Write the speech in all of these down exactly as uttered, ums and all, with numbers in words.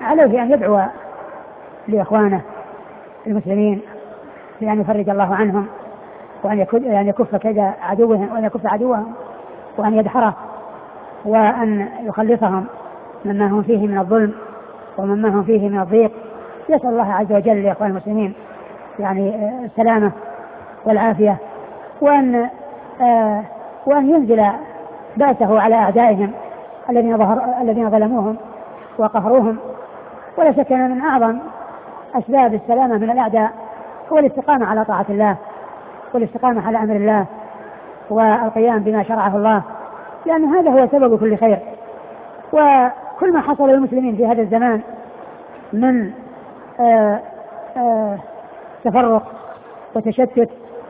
عليه أن يدعو لإخوانه المسلمين بأن يفرج الله عنهم وأن يكف كيد عدوهم وأن يكف عدوهم وأن يدحره وأن يخلصهم مما هم فيه من الظلم ومما هم فيه من الضيق. يسأل الله عز وجل لإخوان المسلمين يعني السلامة والعافية وأن آه وأن ينزل بأسه على أعدائهم الذين ظهر الذين ظلموهم وقهروهم. ولا شك أن من أعظم أسباب السلامة من الأعداء هو الاستقامة على طاعة الله والاستقامة على أمر الله والقيام بما شرعه الله، لأن هذا هو سبب كل خير. وكل ما حصل للمسلمين في هذا الزمان من آآ آآ تفرق وتشتت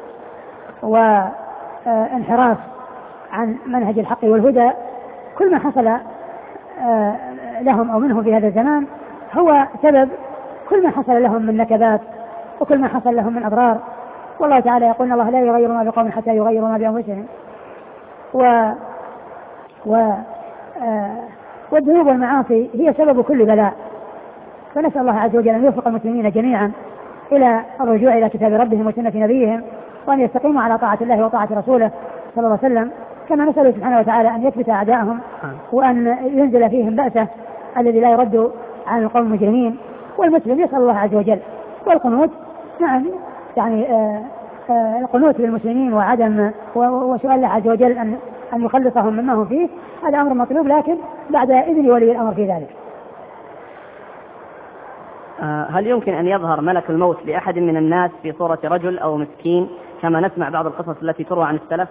وانحراف عن منهج الحق والهدى، كل ما حصل لهم أو منهم في هذا الزمان هو سبب كل ما حصل لهم من نكبات وكل ما حصل لهم من أضرار. والله تعالى يقول الله لا يغير ما بقوم حتى يغيروا ما بأنفسهم. و و والذنوب والمعاصي هي سبب كل بلاء. فنسأل الله عز وجل أن يوفق المسلمين جميعا إلى الرجوع إلى كتاب ربهم وسنة نبيهم وأن يستقيموا على طاعة الله وطاعة رسوله صلى الله عليه وسلم، كما نسأل سبحانه وتعالى أن يثبت أعداءهم وأن ينزل فيهم بأسه الذي لا يرد عن القوم المجرمين. والمسلم يسأل الله عز وجل والقنوت نعم يعني آآ آآ القنوت للمسلمين وعدم وسؤال الله عز وجل أن أن يخلصهم مما هم فيه، هذا أمر مطلوب لكن بعد إذن ولي الأمر في ذلك. هل يمكن أن يظهر ملك الموت لأحد من الناس في صورة رجل أو مسكين كما نسمع بعض القصص التي تروى عن السلف؟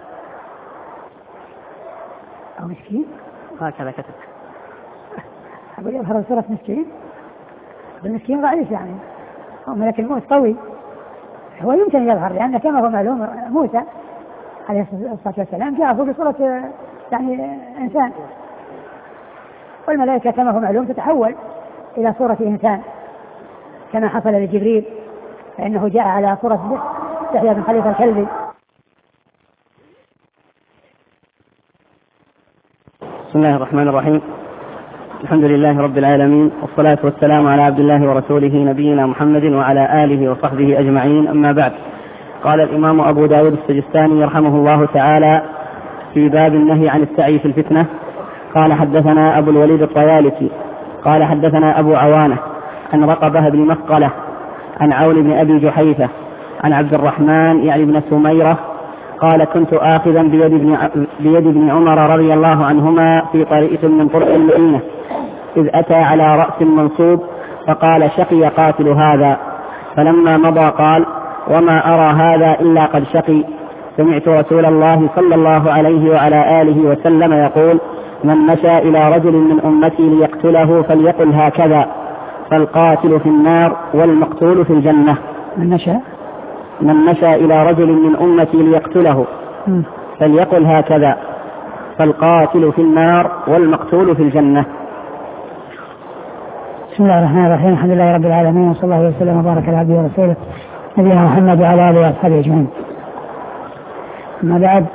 أو مسكين؟ هكذا كتب. أقول يظهر صورة مسكين؟ المسكين ضعيف يعني، أو ملك الموت قوي، هو يمكن يظهر لأن كما هو معلوم موسى عليه الصلاة والسلام جاءه بصورة يعني إنسان، والملائكة كما هو معلوم تتحول إلى صورة إنسان كما حصل لجبريل فإنه جاء على صورة دحية بن خليفة الكلبي. بسم الله الرحمن الرحيم، الحمد لله رب العالمين، والصلاة والسلام على عبد الله ورسوله نبينا محمد وعلى آله وصحبه أجمعين، أما بعد. قال الإمام أبو داود السجستاني يرحمه الله تعالى في باب النهي عن السعي في الفتنة، قال حدثنا أبو الوليد الطيالسي قال حدثنا أبو عوانة عن رقبة بن مسقلة عن عون بن أبي جحيفة عن عبد الرحمن يعني بن سميرة قال كنت آخذا بيد ابن, بيد ابن عمر رضي الله عنهما في طريق من طرق المدينة إذ أتى على رأس منصوب فقال شقي قاتل هذا، فلما مضى قال وما أرى هذا إلا قد شقي، سمعت رسول الله صلى الله عليه وعلى آله وسلم يقول من مشى إلى رجل من أمتي ليقتله فليقل هكذا، فالقاتل في النار والمقتول في الجنة. من مشى من مشى إلى رجل من أمتي ليقتله فليقل هكذا، فالقاتل في النار والمقتول في الجنة. بسم الله الرحمن الرحيم، الحمد لله رب العالمين، وصلى الله وسلم وبارك على عبده ورسوله نبينا محمد وعلى آله وأصحابه أجمعين. أما بعد،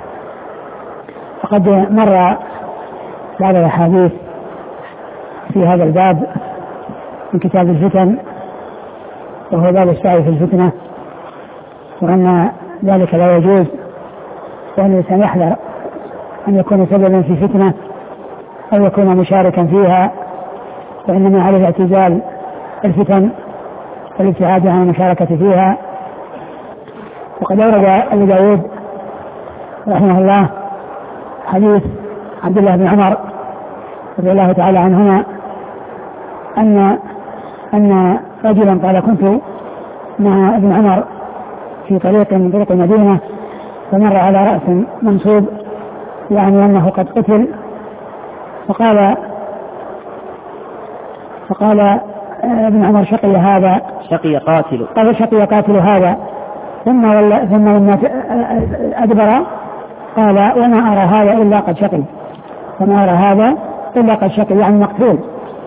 فقد مر بعض الأحاديث في هذا الباب من كتاب الفتن، وهو باب السعي في الفتنة، وأن ذلك لا يجوز، وأن الإنسان يحذر أن يكون سببا في فتنة أو يكون مشاركا فيها، وإنما عليه اعتزال الفتن والابتعاد عن المشاركة فيها. وقد أورد أبو داود رحمه الله حديث عبد الله بن عمر رضي الله تعالى عنهما أن أن رجلا قال كنت مع ابن عمر في طريق من طرق المدينة فمر على رأس منصوب يعني أنه قد قتل، فقال فقال ابن عمر شقي هذا، شقي قاتل، قال شقي قاتل هذا، ثم ثم لما أدبر قال وما أرى هذا إلا قد شقي، وما أرى هذا إلا قد شقي يعني مقتول.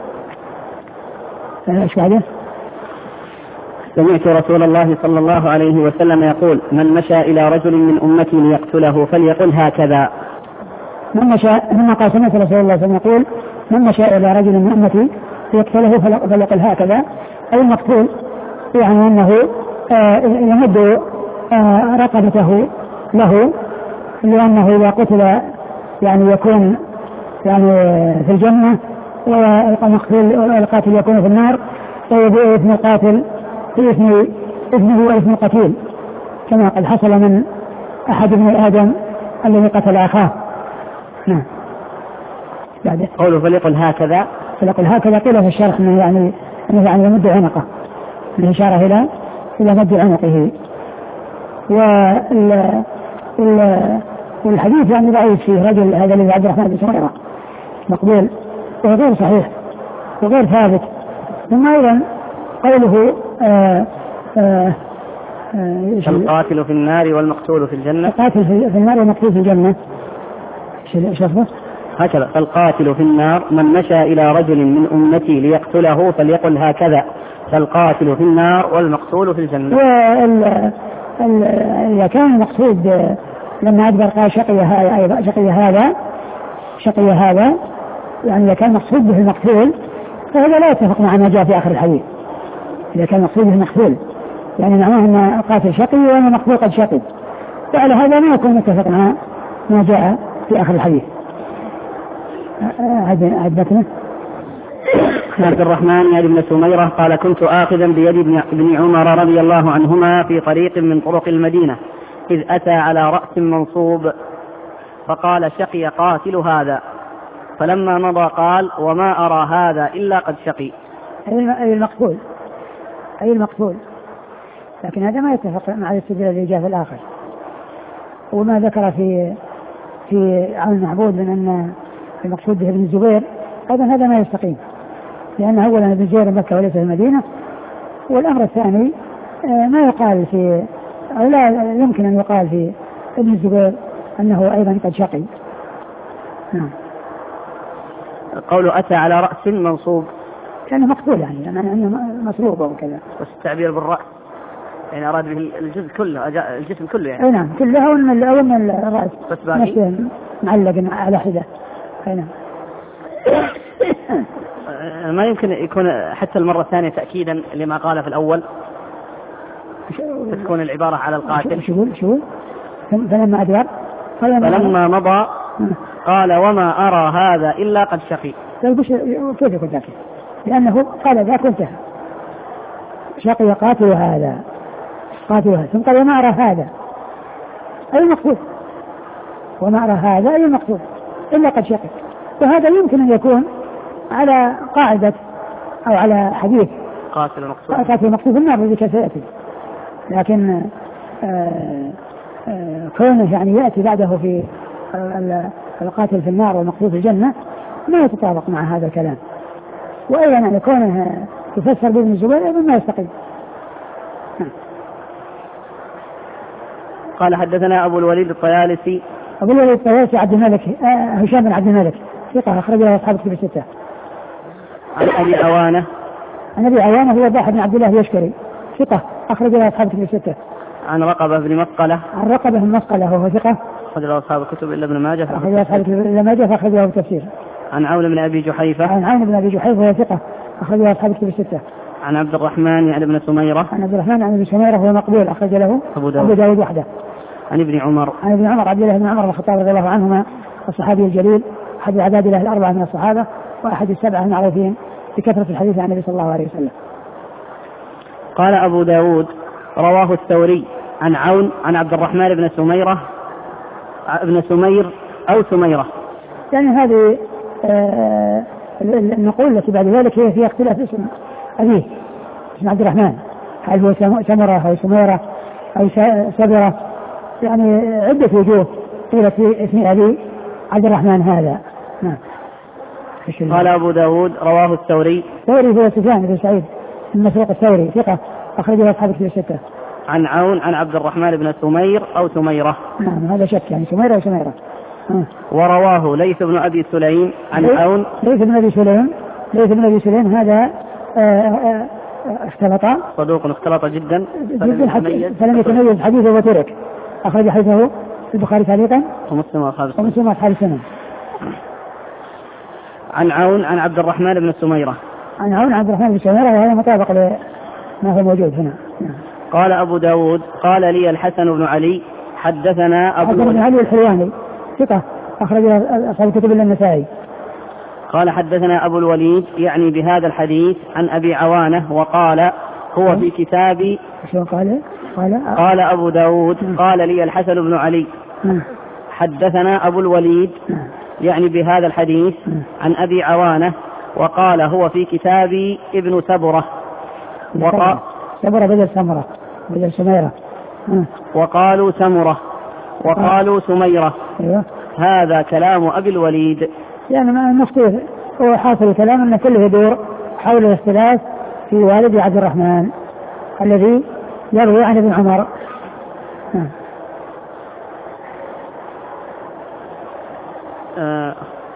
ايش بعده؟ سمعت رسول الله صلى الله عليه وسلم يقول من مشى إلى رجل من أمتي ليقتله فليقل هكذا. من مشى ثم قال سمعت رسول الله صلى الله عليه وسلم يقول من مشى إلى رجل من أمتي ليقتله فليقل هكذا، أو المقتول يعني أنه يمد رقبته له، لأنه إذا قتل يعني يكون يعني في الجنة، والقاتل يكون في النار، ويثم القاتل في اسم اسمه واسم القتيل، كما قد حصل من أحد ابن آدم الذي قتل أخاه. نعم. بعد قوله فليقل هكذا، فليقل هكذا قيل في الشرح أنه يعني أنه يعني يمد عنقه، الإشارة إلى إلى مد عنقه. وال والحديث يعني ضعيف فيه رجل هذا الذي عبد الرحمن بن سميرة مقبول وغير صحيح وغير ثابت. ثم أيضا قوله آآ آآ القاتل في النار والمقتول في الجنة، القاتل في النار والمقتول في الجنة ايش لفظه؟ هكذا: فالقاتل في النار من مشى إلى رجل من أمتي ليقتله فليقل هكذا: فالقاتل في النار والمقتول في الجنة. إذا كان المقصود لما أدبر قال شقي هذا شقي هذا شقي هذا يعني إذا كان مقصود به المقتول فهذا لا يتفق مع ما جاء في آخر الحديث. إذا كان مقصود به المقتول يعني معناه أن القاتل شقي وأن المقتول قد شقي، وعلى هذا ما يكون متفق مع ما جاء في آخر الحديث. عدتنا عبد الرحمن يعني ابن سميرة قال: كنت آخذا بيد ابن عمر رضي الله عنهما في طريق من طرق المدينة، إذ أتى على رأس منصوب فقال: شقي قاتل هذا. فلما مضى قال: وما أرى هذا إلا قد شقي. أي المقتول أي المقتول لكن هذا ما يتفق مع الاستدلال اللي جاء في الآخر. وما ذكر في في عون المعبود من أن المقصود به ابن الزبير أيضا هذا ما يستقيم، لأن أولا ابن الزبير مكة وليس في المدينة، والأمر الثاني ما يقال في أو لا يمكن أن يقال في ابن الزبير أنه أيضا قد شقي. نعم. قوله أتى على رأس منصوب كان مقتول يعني أنه مصلوب أو كذا، بس التعبير بالرأس يعني أراد به الجزء كله الجسم كله يعني. نعم كله أو من أو من الرأس بس باقي معلق على حدة. نعم. ما يمكن يكون حتى المرة الثانية تأكيدا لما قال في الأول، تكون العبارة على القاتل. شو شو فلما أدبر فلما مضى قال: وما أرى هذا إلا قد شقي. كيف يكون ذاك؟ لأنه قال ذاك انتهى، شقي قاتل هذا قاتل هذا، ثم قال: وما أرى هذا أي المقصود، وما أرى هذا أي المقصود إلا قد شقي. وهذا يمكن أن يكون على قاعدة أو على حديث قاتل المقصود قاتل المقصود النار الذي كسيأتي، لكن آآ آآ كونه يعني يأتي بعده في القاتل في النار والمقصود في الجنة ما يتطابق مع هذا الكلام. وأيضا يعني كونه يفسر بابن الزبير أيضا ما يستقيم. قال: حدثنا أبو الوليد الطيالسي. أبو الوليد الطيالسي عبد الملك هشام بن عبد الملك ثقة أخرج له أصحاب الكتب الستة. عن أبي عوانة. عن أبي عوانة هو ضاحك بن عبد الله اليشكري ثقة أخرج له أصحاب الكتب الستة. عن رقبة بن مسقلة. عن رقبة بن مسقلة وهو ثقة أخرج له أصحاب الكتب إلا ابن ماجه. أخرج له أصحاب الكتب إلا ماجه فأخرج له التفسير. عن عون بن أبي جحيفة. عن عون بن أبي جحيفة وهو ثقة أخرج له أصحاب الكتب الستة. عن عبد الرحمن يعني ابن سميرة. عن عبد الرحمن يعني ابن سميرة وهو مقبول أخرج له أبو داود, أبو داود وحده. عن ابن عمر. عن ابن عمر عبد الله بن عمر الخطاب رضي الله عنهما الصحابي الجليل أحد العباد الله الأربعة من الصحابة وأحد السبعة المعروفين بكثرة الحديث عن النبي صلى الله عليه وسلم. قال أبو داود: رواه الثوري عن عون عن عبد الرحمن بن سميرة ابن سمير أو سميرة. يعني هذه آه النقول التي بعد ذلك هي فيها اختلاف اسم أبيه اسم عبد الرحمن، هل هو سمرة أو سميرة أو سبرة، يعني عدة وجوه قيل في اسم أبي عبد الرحمن هذا. نعم. قال أبو داود: رواه الثوري. الثوري هو سفيان بن سعيد المسروق الثوري ثقة أخرجه أصحاب الكتب الستة. عن عون عن عبد الرحمن بن سمير أو سميرة. نعم هذا شك يعني سميرة أو سميرة. آه. ورواه ليث بن أبي سليم عن ليث عون. ليث بن أبي سليم ليث بن أبي سليم هذا اختلط صدوق اختلط جدا فلم يتميز حديثه وترك أخرج حديثه البخاري تعليقا ومسلم وأصحاب السنن. ومسلم وأصحاب السنن. عن عون عن عبد الرحمن بن سميرة. عن عون عبد الرحمن بن سميرة وهذا مطابق لما هو موجود هنا. قال أبو داود قال لي الحسن بن علي حدثنا أبو بن علي الحلواني ثقة أخرج أصحاب كتب النسائي. قال حدثنا أبو الوليد يعني بهذا الحديث عن أبي عوانة وقال هو في كتاب قال قال قال أبو داود قال لي الحسن بن علي حدثنا أبو الوليد يعني بهذا الحديث عن أبي عوانة وقال هو في كتاب ابن سبرة وقال سبرة بدل سمرة بدل سميرة وقالوا سمرة وقالوا سميرة. هذا كلام أبي الوليد. يعني ما المفتوح هو حاصل الكلام أن كله يدور حول الاختلاف في والد عبد الرحمن الذي يروي عن ابن عمر. آه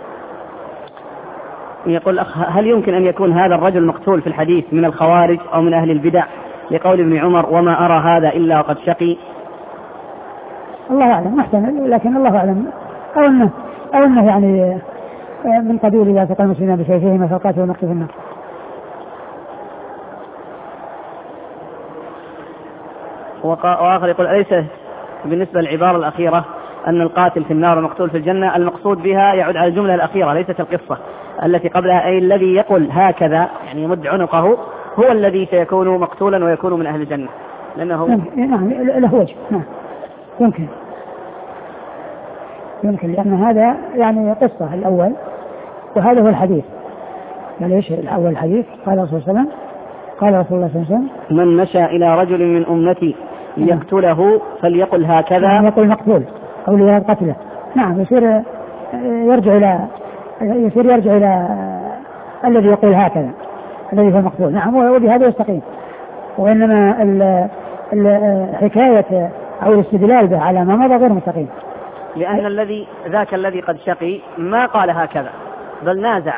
يقول أخ هل يمكن أن يكون هذا الرجل مقتول في الحديث من الخوارج أو من أهل البدع لقول ابن عمر وما أرى هذا إلا وقد شقي؟ الله أعلم محتمل لكن الله أعلم أو أنه أو أنه يعني من قبيل إذا التقى المسلمين بسيفهما فقاتلوا ونقتل في النار. وآخر يقول أليس بالنسبة للعبارة الأخيرة أن القاتل في النار والمقتول في الجنة المقصود بها يعود على الجملة الأخيرة ليست القصة التي قبلها أي الذي يقول هكذا يعني يمد عنقه هو الذي سيكون مقتولا ويكون من أهل الجنة لأنه نعم له وجه نعم يمكن يمكن لأن هذا يعني قصة الأول وهذا هو الحديث. يعني ايش الأول الحديث؟ قال رسول الله صلى الله عليه وسلم قال رسول الله صلى الله عليه وسلم من مشى إلى رجل من أمتي ليقتله فليقل هكذا يعني يقول مقتول أو ليراد قتله. نعم يصير يرجع إلى يصير يرجع إلى الذي يقول هكذا الذي هو مقتول. نعم وبهذا يستقيم. وإنما الحكاية أو الاستدلال به على ما مضى غير مستقيم لأن الذي ذاك الذي قد شقي ما قال هكذا بل نازع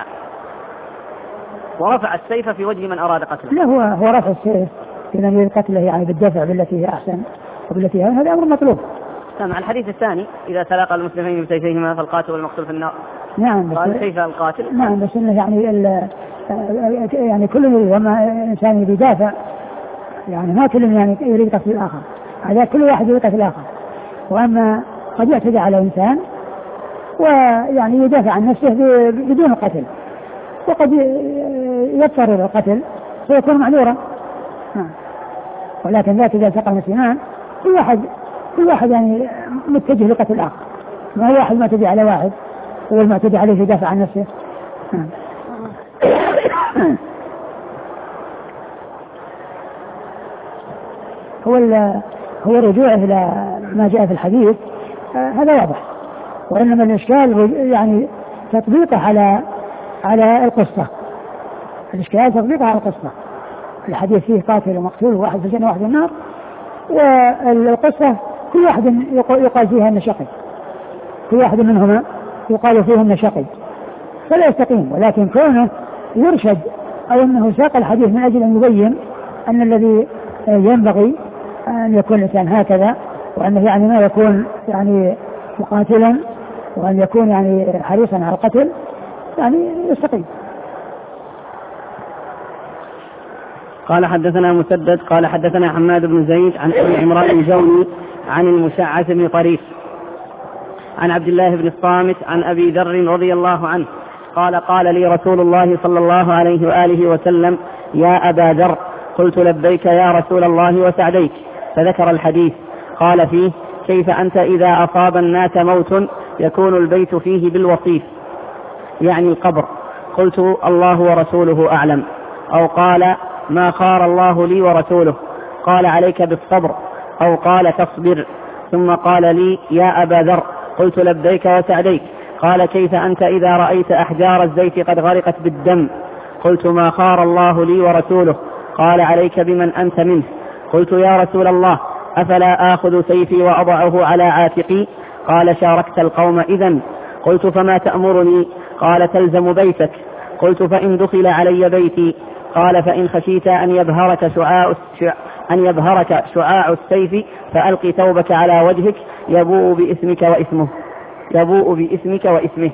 ورفع السيف في وجه من أراد قتله. لا هو هو رفع السيف في من قتله يعني بالدفع بالتي هي أحسن وبالتي هي هذا أمر مطلوب. مع الحديث الثاني إذا تلاقى المسلمين بسيفيهما فالقاتل والمقتول في النار. نعم قال سيف القاتل. نعم بس إنه يعني ال يعني كل لما إنسان يدافع يعني ما كل يعني يريد قتل الآخر هذا كل واحد يريد قتل الآخر. وأما قد يعتدي على إنسان ويعني يدافع عن نفسه بدون القتل وقد يضطر إلى القتل فيكون معذورا. ولكن ذاك إذا التقى المسلمان كل واحد كل واحد يعني متجه لقتل الآخر ما هو واحد معتدي على واحد هو المعتدي عليه يدافع عن نفسه. هو هو الرجوع إلى ما جاء في الحديث هذا واضح. وإنما الإشكال يعني تطبيقه على على القصة. الإشكال تطبيقه على القصة. الحديث فيه قاتل ومقتول وواحد في الجنة وواحد في النار والقصة كل واحد يقال فيها أنه شقي كل واحد منهما يقال فيه أنه شقي فلا يستقيم. ولكن كونه يرشد أو أنه ساق الحديث من أجل أن يبين أن الذي ينبغي أن يكون الإنسان هكذا وأنه يعني ما يكون يعني مقاتلا وأن يكون يعني حريصا على القتل يعني يستقيم. قال حدثنا مسدد قال حدثنا حماد بن زيد عن أبي عمران الجوني عن المشعث بن طريف عن عبد الله بن الصامت عن أبي ذر رضي الله عنه قال قال لي رسول الله صلى الله عليه وآله وسلم يا أبا ذر قلت لبيك يا رسول الله وسعديك فذكر الحديث قال فيه كيف أنت إذا أصاب الناس موت يكون البيت فيه بالوصيف يعني القبر قلت الله ورسوله أعلم أو قال ما خار الله لي ورسوله قال عليك بالصبر أو قال تصبر ثم قال لي يا أبا ذر قلت لبيك وسعديك قال كيف أنت إذا رأيت أحجار الزيت قد غرقت بالدم قلت ما خار الله لي ورسوله قال عليك بمن أنت منه قلت يا رسول الله أفلا آخذ سيفي وأضعه على عاتقي قال شاركت القوم إذن قلت فما تأمرني قال تلزم بيتك قلت فإن دخل علي بيتي قال فإن خشيت أن يبهرك شعاع أن يبهرك شعاع السيف فألق ثوبك على وجهك يبوء باسمك واسمه يبوء باسمك واسمه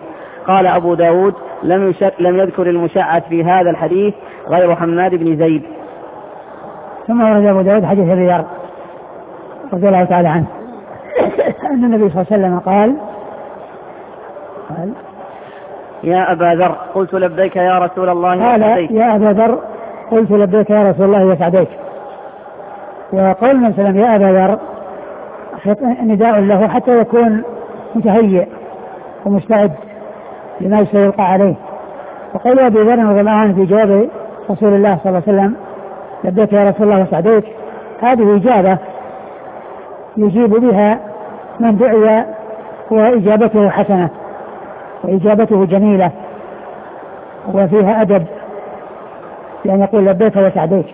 قال أبو داود لم, لم يذكر المشعث في هذا الحديث غير حماد بن زيد. ثم ورد أبو داود حديث أبي ذر رضي الله تعالى عنه أن النبي صلى الله عليه وسلم قال قال يا أبا ذر قلت لبيك يا رسول الله قال يا أبا ذر قلت لبيك يا رسول الله وسعديك. وقول النبي صلى الله عليه وسلم يا أبا ذر نداء له حتى يكون متهيئ ومستعد لما سيلقى عليه. وقول أبي ذر رضي الله عنه في جواب رسول الله صلى الله عليه وسلم لبيك يا رسول الله وسعديك هذه إجابة يجيب بها من دعي وإجابته حسنة وإجابته جميلة وفيها أدب لأن يقول لبيك وسعديك.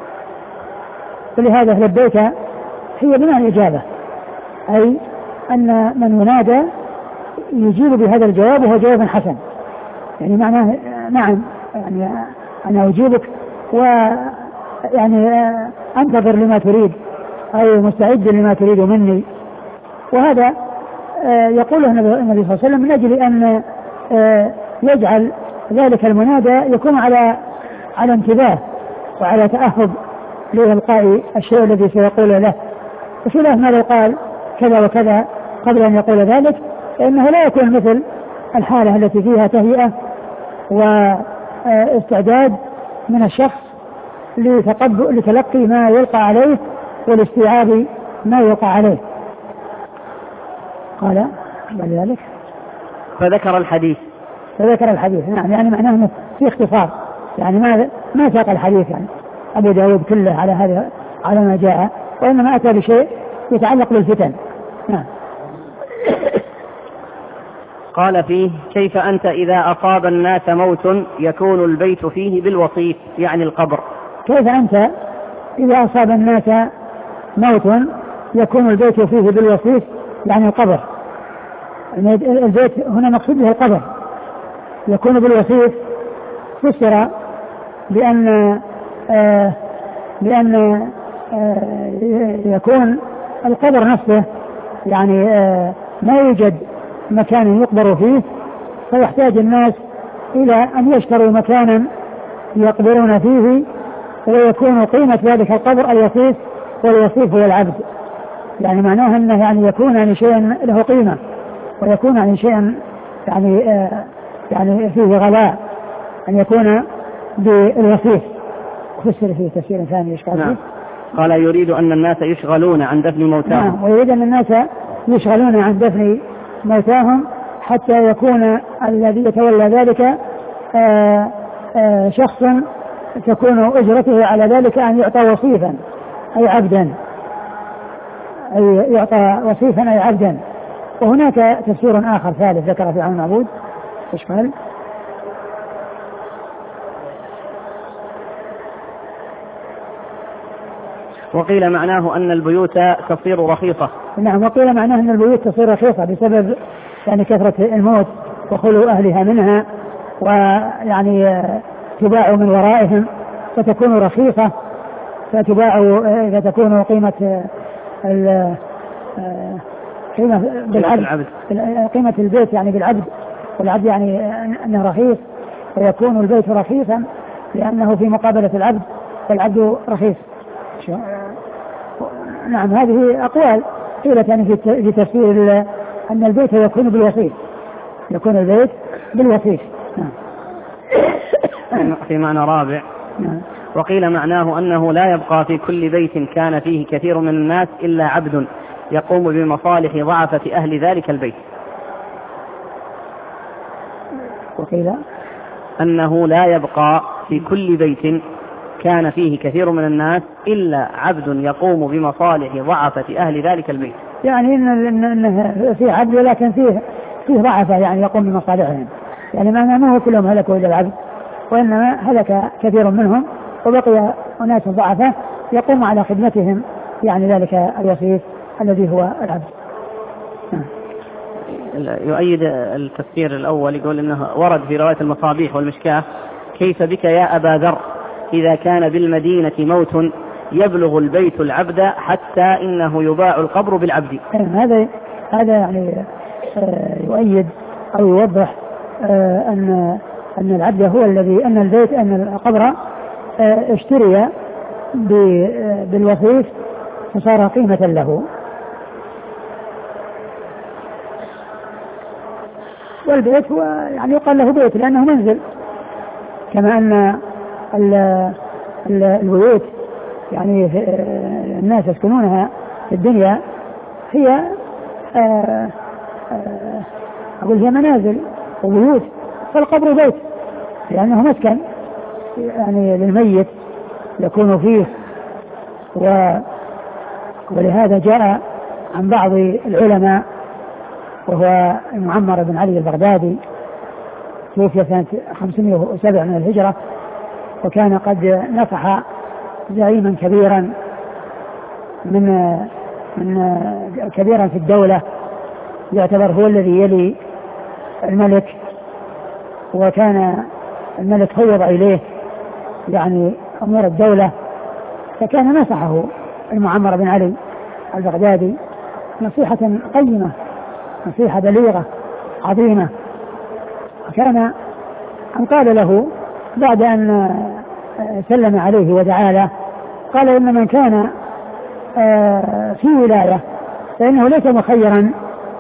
ولهذا لبيك هي بمعنى الإجابة أي أن من ينادى يجيب بهذا الجواب وهو جواب حسن يعني معناه نعم يعني أنا أجيبك ويعني أنتظر لما تريد أو مستعد لما تريد مني. وهذا يقوله النبي صلى الله عليه وسلم من أجل أن يجعل ذلك المنادى يكون على على انتباه وعلى تأهب لإلقاء الشيء الذي سيقول له. وخلاف ما لو قال كذا وكذا قبل أن يقول ذلك فإنه لا يكون مثل الحالة التي فيها تهيئة واستعداد من الشخص لتلقي ما يلقى عليه والاستيعاب ما يلقى عليه. قال بعد ذلك فذكر الحديث فذكر الحديث نعم يعني معناه انه في اختصار يعني ما ما ساق الحديث يعني أبو داود كله على هذا على ما جاء وإنما أتى بشيء يتعلق بالفتن. نعم. قال فيه كيف أنت إذا أصاب الناس موت يكون البيت فيه بالوصيف يعني القبر. كيف أنت إذا أصاب الناس موت يكون البيت فيه بالوصيف يعني القبر. البيت هنا مقصود به القبر يكون بالوصيف فسر بأن آه بأن آه يكون القبر نفسه يعني آه ما يوجد مكان يقبر فيه فيحتاج الناس إلى أن يشتروا مكانا يقبرون فيه ويكون قيمة ذلك القبر الوصيف والوصيف هو العبد يعني معناه أنه يعني يكون يعني شيء له قيمة ويكون يعني شيء يعني آه يعني فيه غلاء أن يكون بالوصيف. فسر فيه تفسير ثاني يشكال نعم. قال يريد أن الناس يشغلون عن دفن موتاهم. نعم ويريد أن الناس يشغلون عن دفن موتاهم حتى يكون الذي يتولى ذلك آآ آآ شخصا تكون أجرته على ذلك أن يعطى وصيفا أي عبدا أي يعطى وصيفا أي عبدا. وهناك تفسير آخر ثالث ذكر في عون معبود إشكال وقيل معناه أن البيوت تصير رخيصة. نعم وقيل معناه أن البيوت تصير رخيصة بسبب يعني كثرة الموت وخلو أهلها منها ويعني تباع من ورائهم فتكون رخيصة فتباع إذا تكون قيمة قيمة بالعبد قيمة البيت يعني بالعبد والعبد يعني أنه رخيص ويكون البيت رخيصا لأنه في مقابلة العبد والعبد رخيص. نعم هذه أقوال قيلت يعني في تفسير أن البيت يكون بالوصيف يكون البيت بالوصيف. نعم. في معنى رابع نعم. وقيل معناه أنه لا يبقى في كل بيت كان فيه كثير من الناس إلا عبد يقوم بمصالح ضعفة أهل ذلك البيت. وقيل أنه لا يبقى في كل بيت كان فيه كثير من الناس إلا عبد يقوم بمصالح ضعفة أهل ذلك البيت يعني إن, إن في عبد ولكن فيه فيه ضعفة يعني يقوم بمصالحهم يعني ما هو كلهم هلكوا إلا العبد وإنما هلك كثير منهم وبقي أناس ضعفة يقوم على خدمتهم يعني ذلك الوصيف الذي هو العبد. يؤيد التفسير الأول يقول إنه ورد في رواية المصابيح والمشكاة كيف بك يا أبا ذر إذا كان بالمدينة موت يبلغ البيت العبد حتى إنه يباع القبر بالعبد. هذا هذا يعني يؤيد أو يوضح أن أن العبد هو الذي أن البيت أن القبر اشتري بالوصيف فصار قيمة له. والبيت هو يعني يقال له بيت لأنه منزل، كما أن البيوت يعني الناس يسكنونها في الدنيا هي أقول هي منازل وبيوت، فالقبر بيت لأنه مسكن يعني للميت يكون فيه. و ولهذا جاء عن بعض العلماء وهو المعمر بن علي البغدادي توفي سنة خمسمائة وسبعة من الهجرة، وكان قد نصح زعيما كبيرا من من كبيرا في الدولة، يعتبر هو الذي يلي الملك، وكان الملك فوض إليه يعني أمور الدولة، فكان نصحه المعمر بن علي البغدادي نصيحة قيمة، نصيحة بليغة عظيمة. وكان أن قال له بعد أن سلم عليه ودعا له، قال إن من كان في ولاية فإنه ليس مخيرا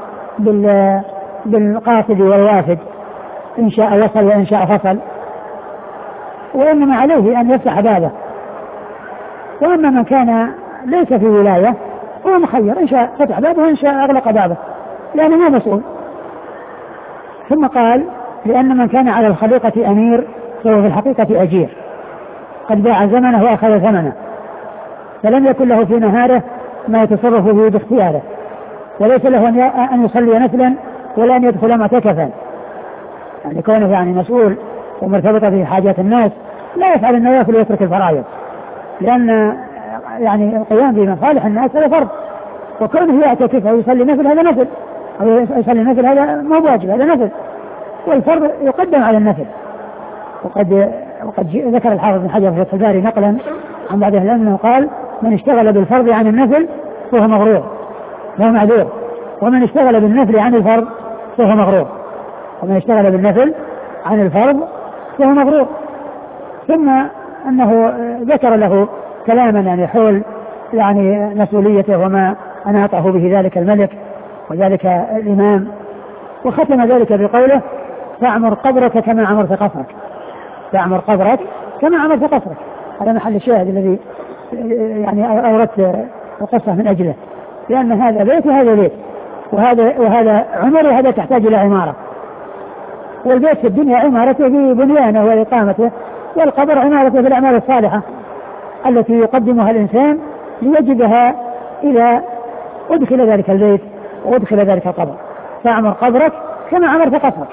بالقاصد والوافد، إن شاء وصل وإن شاء فصل، وإنما عليه أن يفتح بابه. وأما من كان ليس في ولاية هو مخير، إن شاء فتح بابه وإن شاء أغلق بابه، لأنه ما مسؤول. ثم قال لأن من كان على الخليقة أمير فهو في الحقيقة أجير، قد باع زمنه وأخذ ثمنه، فلم يكن له في نهاره ما يتصرف به باختياره، وليس له أن يصلي نفلا ولا أن يدخل معتكفا، يعني كونه يعني مسؤول ومرتبطة به حاجات الناس لا يفعل النوافل ويترك الفرائض، لأن يعني القيام بمصالح الناس هذا فرض، وكونه يعتكف أو يصلي نفل هذا نفل، أو يصلي نفل هذا ما واجب، هذا نفل، والفرض يقدم على النفل. وقد وقد ذكر الحافظ بن حجر في فتح الباري نقلا عن بعض أهل العلم أنه قال من اشتغل بالفرض عن النفل فهو مغرور فهو معذور، ومن اشتغل بالنفل عن الفرض فهو مغرور، ومن اشتغل بالنفل عن الفرض فهو مغرور. ثم أنه ذكر له كلاما يعني حول يعني مسؤوليته وما أناطه به ذلك الملك وذلك الإمام، وختم ذلك بقوله فاعمر قبرك كما عمرت قصرك، فاعمر قبرك كما عمرت قصرك. هذا محل الشاهد الذي يعني أوردت القصة من أجله، لأن هذا بيت وهذا بيت، وهذا وهذا عمر وهذا تحتاج إلى عمارة، والبيت في الدنيا عمارته ببنيانه وإقامته، والقبر عمارته بالأعمال الصالحة التي يقدمها الإنسان ليجدها إلى أدخل ذلك البيت وأدخل ذلك القبر. فاعمر قبرك كما عمرت قصرك.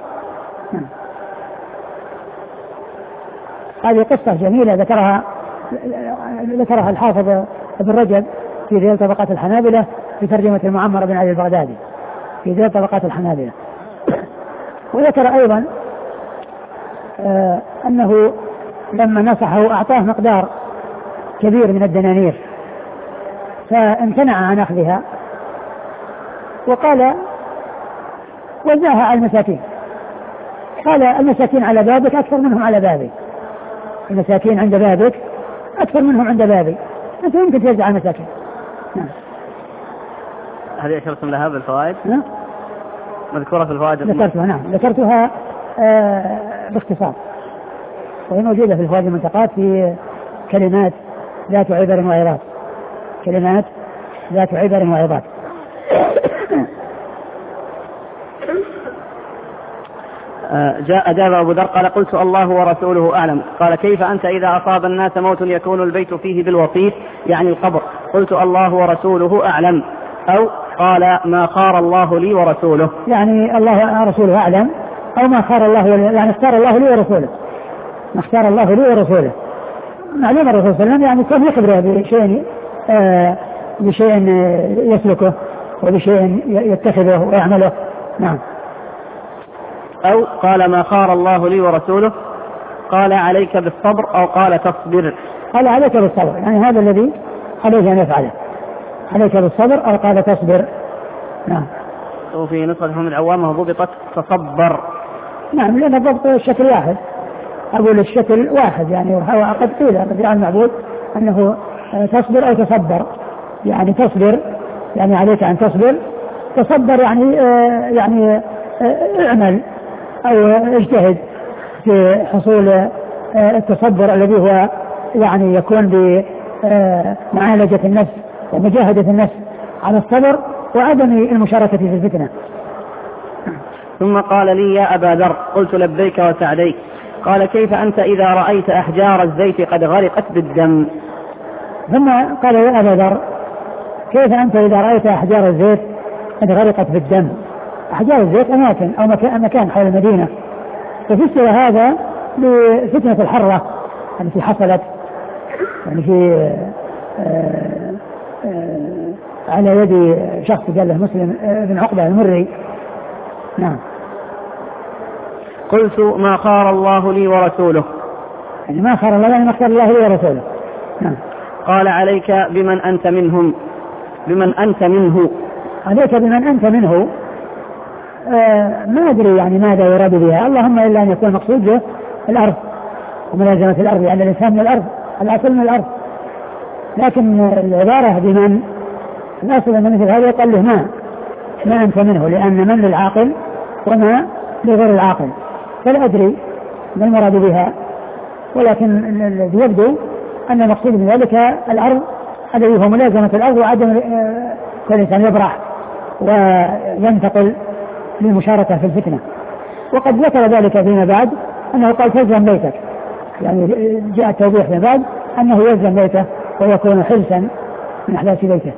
هذه قصة جميلة ذكرها ذكرها الحافظ ابن رجب في ذيل طبقات الحنابلة في ترجمة المعمر بن علي البغدادي في ذيل طبقات الحنابلة. وذكر أيضا آه أنه لما نصحه أعطاه مقدار كبير من الدنانير فامتنع عن أخذها، وقال وزعها على المساكين. قال المساكين على بابك أكثر منهم على بابي، المساكين عند بابك أكثر منهم عند بابي، أنت يمكن توزع المساكين. نعم. هذه أشرتم لها بالفوائد؟ نعم. مذكورة في الفوائد؟ ذكرتها نعم ذكرتها آه باختصار، وهي موجودة في الفوائد المنتقات في كلمات ذات عبر وعظات، كلمات ذات عبر وعظات. جاء أجاب أبو ذر قال قلت الله ورسوله أعلم. قال كيف أنت إذا أصاب الناس موت يكون البيت فيه بالوصيف يعني القبر؟ قلت الله ورسوله أعلم. أو قال ما خار الله لي ورسوله، يعني الله ورسوله أعلم، أو ما خار الله يعني اختار الله لي ورسوله، ما اختار الله لي ورسوله. معلوم الرسول صلى الله عليه وسلم يعني كان يخبره بشيء آه بشيء يسلكه وبشيء يتخذه ويعمله. نعم. أو قال ما خار الله لي ورسوله، قال عليك بالصبر، أو قال تصبر. قال عليك بالصبر، يعني هذا الذي عليه أن يفعله، عليك بالصبر، أو قال تصبر. نعم. وفي نسخة من العوامة ضبطت تصبر. نعم لأن الضبط الشكل واحد، أقول الشكل واحد يعني، وهو قد قيل الرجاء المعبود أنه تصبر أو تصبر، يعني تصبر يعني عليك أن تصبر، تصبر يعني يعني اعمل أو اجتهد في حصول التصبر الذي هو يعني يكون بمعالجة النفس ومجاهدة النفس على الصبر وعدم المشاركة في الفتنة. ثم قال لي يا أبا ذر قلت لبيك وسعديك. قال كيف أنت إذا رأيت أحجار الزيت قد غرقت بالدم؟ ثم قال يا أبا ذر كيف أنت إذا رأيت أحجار الزيت قد غرقت بالدم؟ أحجار الزيت أماكن أو مكان, مكان حول المدينة، ففسر هذا بفتنة الحرة التي حصلت يعني في آآ آآ على يد شخص قال له مسلم بن عقبة المري. نعم. قلت ما خار الله لي ورسوله، يعني ما خار الله يعني ما خار الله لي ورسوله. نعم. قال عليك بمن أنت منهم، بمن أنت منه. عليك بمن أنت منه، آه ما أدري يعني ماذا يراد بها، اللهم إلا أن يكون مقصود به الأرض وملازمة الأرض، يعني الإنسان من الأرض، الأصل من الأرض، لكن العبارة بمن الأصل أن مثل هذا يقال له ما ما أنت منه، لأن من للعاقل وما لغير العاقل، فلا أدري ما المراد بها، ولكن الذي يبدو أن المقصود من ذلك الأرض الذي هو ملازمة الأرض وعدم كل إنسان يبرح وينتقل للمشاركة في الفتنة. وقد ذكر ذلك فيما بعد أنه قال تلزم بيتك، يعني جاء التوضيح فيما بعد أنه يلزم بيته ويكون حرصا من أحداث بيته.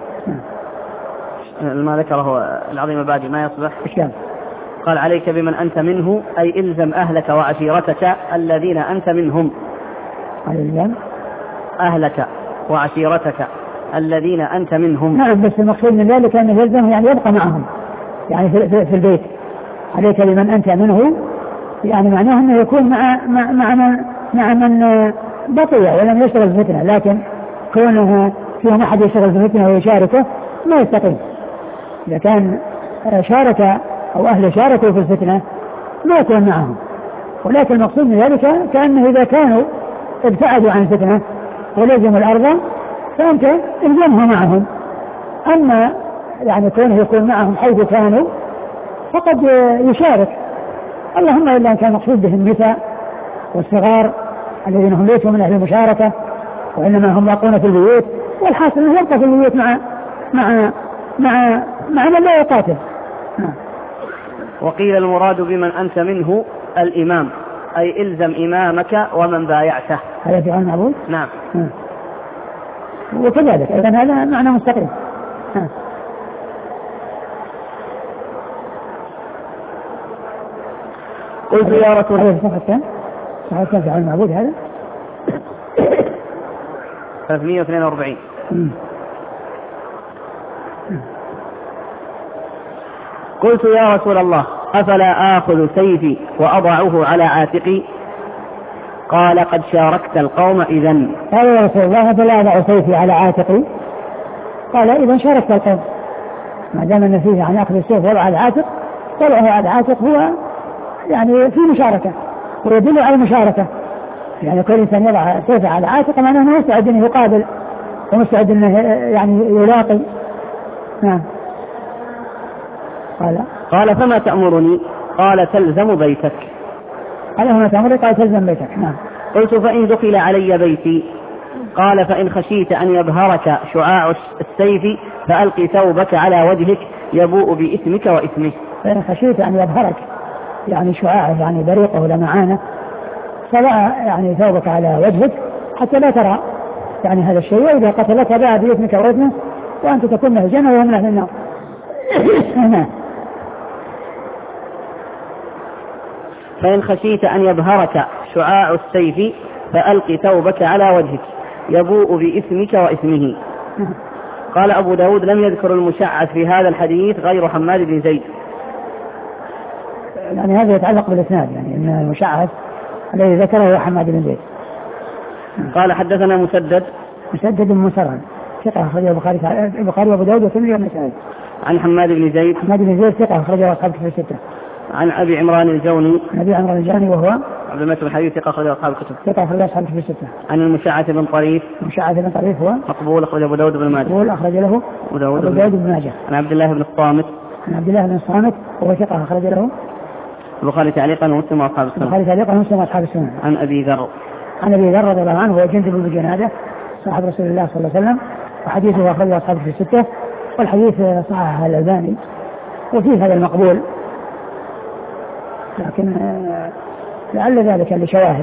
ما ذكره العظيم بعد ما يصبح إشكال. قال عليك بمن أنت منه أي إلزم أهلك وعشيرتك الذين أنت منهم. ألزم أهلك وعشيرتك الذين أنت منهم. نعم، بس المقصود من ذلك أنه يلزم يعني يبقى معهم، يعني في, في البيت. عليك بمن أنت منه يعني معناه أنه يكون مع مع مع من, مع من بطيء ولم يشتغل الفتنة، لكن كونه فيهم أحد يشتغل الفتنة ويشاركه ما يستقيم. إذا كان شارك أو أهل شاركوا في الفتنة ما يكون معهم، ولكن المقصود من ذلك كأنه إذا كانوا ابتعدوا عن الفتنة ولزموا الأرض فأنت الزمها معهم، أما يعني كونه يكون معهم حيث كانوا فقد يشارك، اللهم إلا أن كان مقصود بهم النساء والصغار الذين هم ليسوا من أهل المشاركة وإنما هم باقون في البيوت، والحاصل أنه يبقى في البيوت مع مع مع مع من لا يقاتل. وقيل المراد بمن أنت منه الإمام أي إلزم إمامك ومن بايعته. هذا في عون عبود؟ نعم. ها. وكذلك إذن هذا معنى مستقيم. ها. قلت يا رسول الله صفحة كم؟ صفحة كم في عون عبود هذا؟ ثلاثمائة واثنين وأربعين. قلت يا رسول الله أفلا آخذ سيفي وأضعه على عاتقي؟ قال قد شاركت القوم إذن. قال يا رسول الله أفلا أضع سيفي على عاتقي؟ قال إذن شاركت القوم، ما دام أن فيه عن أخذ السيف وضع على العاتق، وضعه على العاتق هو يعني في مشاركة ويدل على المشاركة، يعني كل إنسان يضع سيفه على عاتق معناه أنه مستعد أنه يقابل ومستعد أنه يعني يلاقي. نعم. قال قال فما تأمرني؟ قال تلزم بيتك. قال فما تأمرني؟ قال تلزم بيتك. نعم. قلت فإن دخل علي بيتي؟ قال فإن خشيت أن يبهرك شعاع السيف فألقي ثوبك على وجهك يبوء بإثمك وإثمه. فإن خشيت أن يبهرك يعني شعاعه يعني بريقه لمعانه فضع يعني ثوبك على وجهك حتى لا ترى يعني هذا الشيء، وإذا قتلك باء بإثمك وإثمه وأنت تكون من الجنة وهو من أهل النار. فإن خشيت أن يبهرك شعاع السيف فألق ثوبك على وجهك يبوء بإثمك وإثمه. قال أبو داود لم يذكر المشعث في هذا الحديث غير حماد بن زيد. يعني هذا يتعلق بالإسناد، يعني أن المشعث الذي ذكره هو حماد بن زيد. قال حدثنا مسدد مسدد بن مسرهد ثقة أخرجه البخاري وأبو داود والترمذي والنسائي. عن حماد بن زيد حماد بن زيد ثقة أخرجه أصحاب الكتب الستة. عن أبي عمران الجوني. أبي عمران الجوني وهو عبد الملك بن حبيب ثقة أخرجه أصحاب الكتب. ثقة أخرجه أصحاب الكتب الستة. عن المشعث بن طريف. المشعث بن طريف هو مقبول أخرجه أبو داود بن ماجه. مقبول أخرج له أبو داود بن ماجه. عن عبد الله بن الصامت. عن عبد الله بن الصامت وهو ثقة أخرج له البخاري تعليقا ومسلم وأصحاب السنة. البخاري تعليقا ومسلم وأصحاب السنة. عن أبي ذر. عن أبي ذر رضي الله عنه هو جندب بن جنادة صاحب رسول الله صلى الله عليه وسلم، وحديثه أخرجه أصحاب في الستة، والحديث صححه الألباني وفيه هذا المقبول، لكن لعل ذلك لشواهد.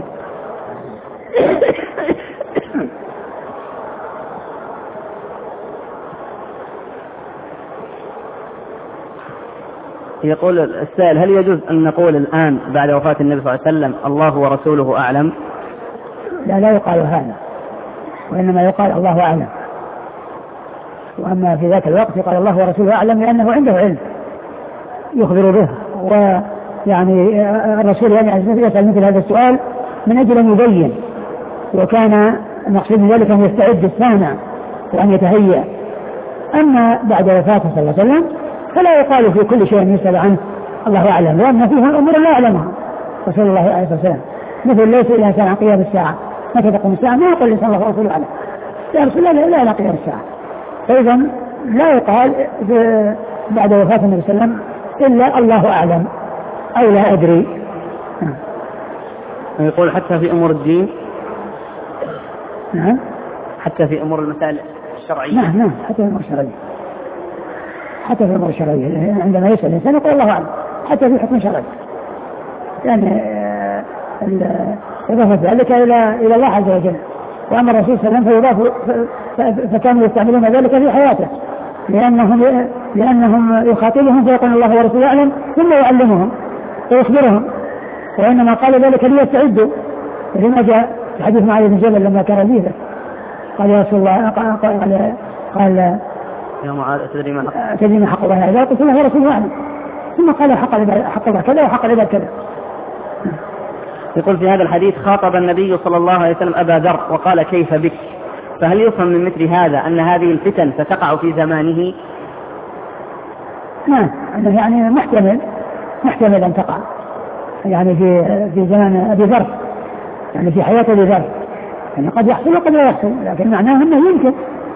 يقول السائل: هل يجوز أن نقول الآن بعد وفاة النبي صلى الله عليه وسلم الله ورسوله أعلم؟ لا لا يقال هذا، وإنما يقال الله أعلم. وأما في ذاك الوقت يقال الله ورسوله أعلم لأنه عنده علم يخبر به، ويعني الرسول يعني يسأل مثل هذا السؤال من أجل أن يبين، وكان المقصود من ذلك أن يستعد السامع وأن يتهيأ. أما بعد وفاته صلى الله عليه وسلم فلا يقال في كل شيء يسأل عنه الله أعلم، لأن فيه أمور لا يعلمها رسول الله عليه الصلاة والسلام، مثل ليس إلى ساعة قيام الساعة متى تقوم الساعة، ما يقول لسان الله ورسوله أعلم، يا رسول الله لا إلى قيام الساعة. فإذا لا يقال بعد وفاة النبي صلى الله عليه وسلم إلا الله أعلم أو لا أدري. يقول حتى في أمور الدين. نعم. حتى في أمور المسائل الشرعية. نعم نعم حتى في الأمور الشرعية. حتى في الأمور الشرعية عندما يسأل الإنسان يقول الله أعلم حتى في حكم شرعي، يعني إضافة ذلك إلى إلى الله عز وجل. وأما الرسول صلى الله عليه وسلم فيضاف فكانوا يستعملون ذلك في حياته، لأنهم لأنهم يخاطبهم فيقول الله ورسوله أعلم ثم يعلمهم ويخبرهم، وإنما قال ذلك ليستعدوا، لما جاء في حديث معاذ بن جبل لما كان ليله قال يا رسول الله قال, قال, قال يا معاذ أتدري ما حق أتدري ما حق الله هذا؟ قلت له ورسوله أعلم، ثم قال حق حق الله كذا وحق العباد كذا. يقول في هذا الحديث: خاطب النبي صلى الله عليه وسلم أبا ذر وقال كيف بك؟ فهل يفهم من مثل هذا أن هذه الفتن ستقع في زمانه؟ نعم يعني محتمل محتمل أن تقع، يعني في في زمان أبي ذر، يعني في حياة أبي ذر، يعني قد يحصل وقد لا يحصل، لكن معناه أنه يمكن.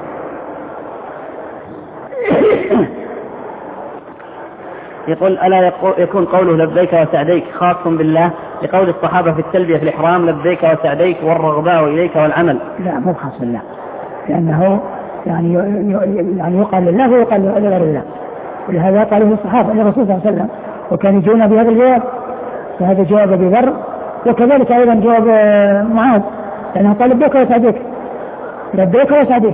يقول: ألا يكون قوله لبيك وسعديك خاص بالله لقول الصحابة في التلبية في الإحرام لبيك وسعديك والرغباء إليك والعمل؟ لا مو خاص بالله، لأنه يعني يعني يقال لله ويقال لغير الله، ولهذا قاله الصحابة للرسول صلى الله عليه وسلم، وكان يجون بهذا الجواب، وهذا جواب أبي ذر، وكذلك أيضا جواب معاذ، لأنه قال لبيك وسعديك لبيك وسعديك.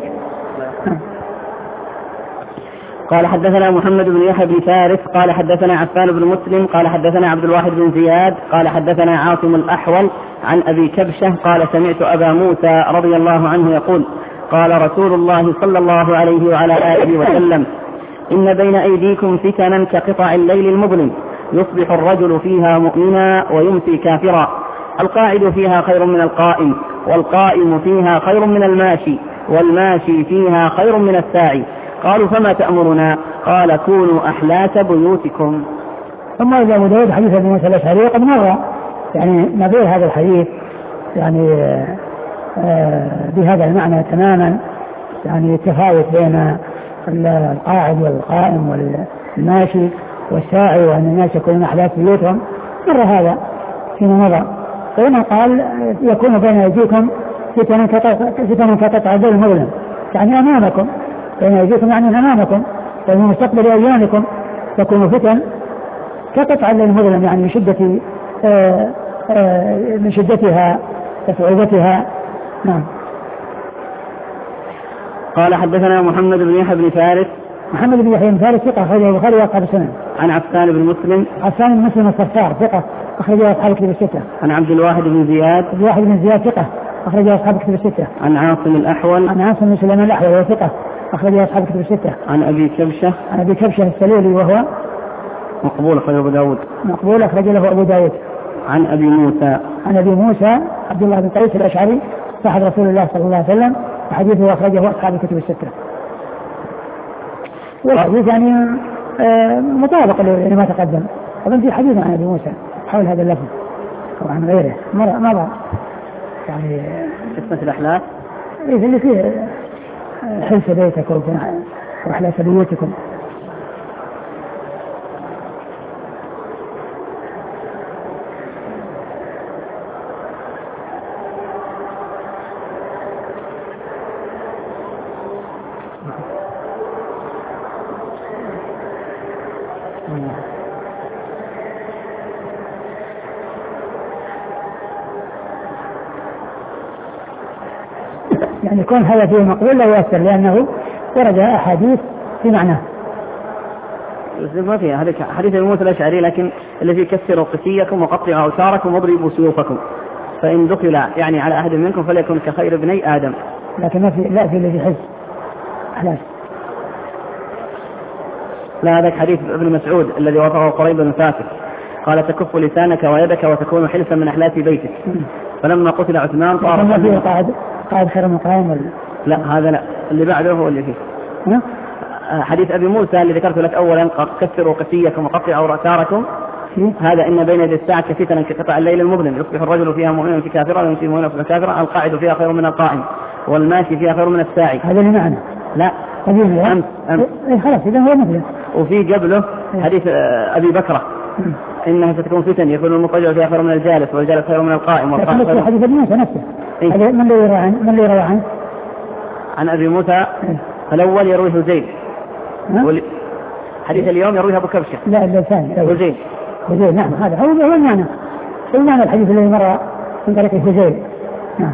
قال حدثنا محمد بن يحيى بن فارس قال حدثنا عفان بن مسلم قال حدثنا عبد الواحد بن زياد قال حدثنا عاصم الأحول عن أبي كبشة قال سمعت أبا موسى رضي الله عنه يقول: قال رسول الله صلى الله عليه وعلى آله وسلم: إن بين أيديكم فتنا كقطع الليل المظلم يصبح الرجل فيها مؤمنا ويمسي كافرا، القاعد فيها خير من القائم، والقائم فيها خير من الماشي، والماشي فيها خير من الساعي. قالوا: فما تأمرنا؟ قال: كونوا أحلاس بيوتكم. ثم إذا أبو داود حديث ابن موسى الأشعري وقد مر يعني نظير هذا الحديث يعني بهذا المعنى تماما، يعني التفاوت بين القاعد والقائم والماشي والساعي، وأن الناس يكونون أحلاس بيوتهم، مر هذا فيما مضى. وهنا قال: يكون بين أيديكم فتن كقطع الليل المظلم، يعني أمامكم، بين أيديكم يعني أمامكم، ومن مستقبل أيامكم تكون فتن كقطع الليل المظلم، يعني من شدة آآ آآ من شدتها وصعوبتها. نعم. قال حدثنا محمد بن يحيى بن فارس. محمد بن يحيى بن فارس ثقة أخرجه البخاري وأصحاب السنن. عن عفان بن مسلم. عفان بن مسلم الصفار ثقة أخرجه أصحاب الكتب الستة. عن عبد الواحد بن زياد. عبد الواحد بن زياد ثقة أخرجه أصحاب الكتب الستة. عن عاصم الأحول. عن عاصم بن سليمان الأحول وهو ثقة أخرجه أصحاب الكتب الستة. عن أبي كبشة. عن أبي كبشة السلولي وهو مقبول أخرجه أبو داود. مقبول أخرجه له أبو داود. عن أبي موسى. عن أبي موسى عبد الله بن قيس الأشعري صاحب رسول الله صلى الله عليه وسلم، وحديثه أخرجه أصحاب الكتب الستة. والحديث يعني مطابق لما تقدم، طبعا في حديث عن أبي موسى حول هذا اللفظ أو عن غيره مرة مضى يعني قسمة الأحلاف اللي فيه حلف بيتكم وأحلاف بيوتكم. يعني يكون هذا فيه مقبول لا يؤثر لأنه ورد أحاديث في معناه. ما فيها هذا حديث الموسى الأشعري لكن الذي كسروا قسيكم وقطعوا أوتاركم واضربوا سيوفكم فإن دخل يعني على أحد منكم فليكن كخير ابني آدم. لكن ما في لا في الذي حس أحلاف. لا هذا حديث ابن مسعود الذي وافقه قريب بن فاتح قال تكف لسانك ويدك وتكون حلفا من أحلاف بيتك. فلما قتل عثمان طار ما فيه قاعد قاعد خير مقام ولا لا هذا لا اللي بعده هو اللي فيه ها؟ حديث أبي موسى اللي ذكرت لك أولا كسروا قسيكم وقطعوا رأساركم هذا إن بين يدي الساعة فتنا كقطع الليل المظلم يصبح الرجل فيها مؤمنا في كافرا ويمسي مؤمنا في كافرا القاعد فيها خير من القائم والماشي فيها خير من الساعي. هذا اللي معنا لا أمس أمس إيه خلاص إذا هو مثله. وفي قبله حديث أبي بكرة إنها ستكون فتن يكون المضطجع فيها خير من الجالس والجالس خير من القائم والقائم خير. حديث أبي موسى نفسه إيه؟ من اللي يروى عنه من اللي يروى عنه عن أبي موسى إيه؟ الأول يرويه زيد ول... حديث اليوم يرويه أبو كبشة لا لا ثاني زيد زيد نعم هذا هو هو المعنى هو معنى الحديث الذي مر من طريق زيد. نعم.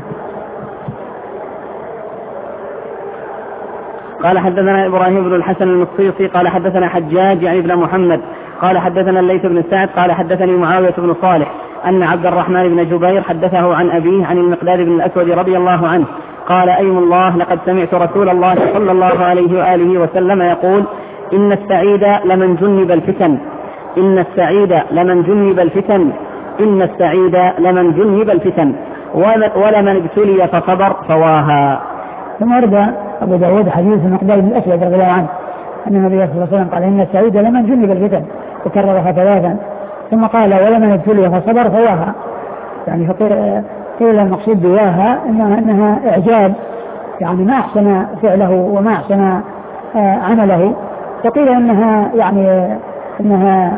قال حدثنا إبراهيم بن الحسن المصيصي قال حدثنا حجاج يعني ابن محمد قال حدثنا الليث بن سعد قال حدثني معاوية بن صالح أن عبد الرحمن بن جبير حدثه عن أبيه عن المقداد بن الأسود رضي الله عنه قال أيم الله لقد سمعت رسول الله صلى الله عليه وآله وسلم يقول إن السعيد لمن جنب الفتن إن السعيد لمن جنب الفتن إن السعيد لمن جنب الفتن ولمن ابتلي فصبر فواها. ثم ورد أبو داود حديث المقداد بن الأسود رضي الله عنه أن النبي صلى الله عليه وسلم قال إن السعيد لمن جنب الفتن وكررها ثلاثا ثم قال ولمن ابتلي فصبر فواها. يعني قيل المقصود بواها إنها, إنها إعجاب يعني ما أحسن فعله وما أحسن عمله وقيل إنها يعني إنها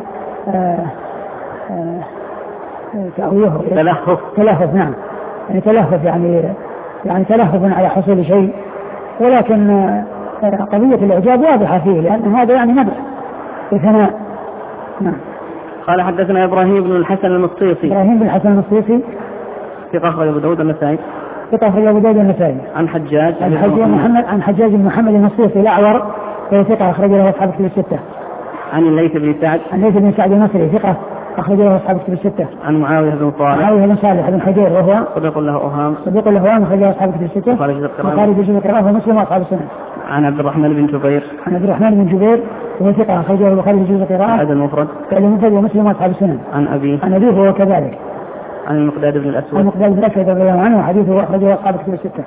تلهف تلهف نعم يعني تلهف يعني يعني تلهف على حصول شيء ولكن قضية الإعجاب واضحة فيه لأن هذا يعني مدح وثناء. نعم. قال حدثنا إبراهيم بن الحسن المصيصي إبراهيم بن الحسن المصيصي ثقة أخرج أبو داود النسائي ثقة أخرج أبو داود النسائي عن حجاج عن حجاج محمد عن حجاج بن محمد المصيصي الأعور وهو ثقة أخرج له أصحاب الكتب الستة. عن الليث بن سعد عن الليث بن سعد المصري ثقة أخرج له أصحاب الكتب الستة. عن معاوية بن صالح معاوية بن صالح بن حجير وهو صديق له أوهام صديق له أوهام أخرج له أصحاب الكتب الستة. وخارج جزء القراءة ومسلم وأصحاب السنة. عن عبد الرحمن بن جبير عن عبد الرحمن بن جبير وهو ثقة أخرج له البخاري جزء القراءة هذا المفرد هذا المفرد ومسلم وأصحاب السنة. عن أبيه عن أبيه وهو كذلك عن المقداد بن الأسود عن المقداد بن الأسود رضي الله عنه وحديثه أخرجه أصحاب الكتب الستة.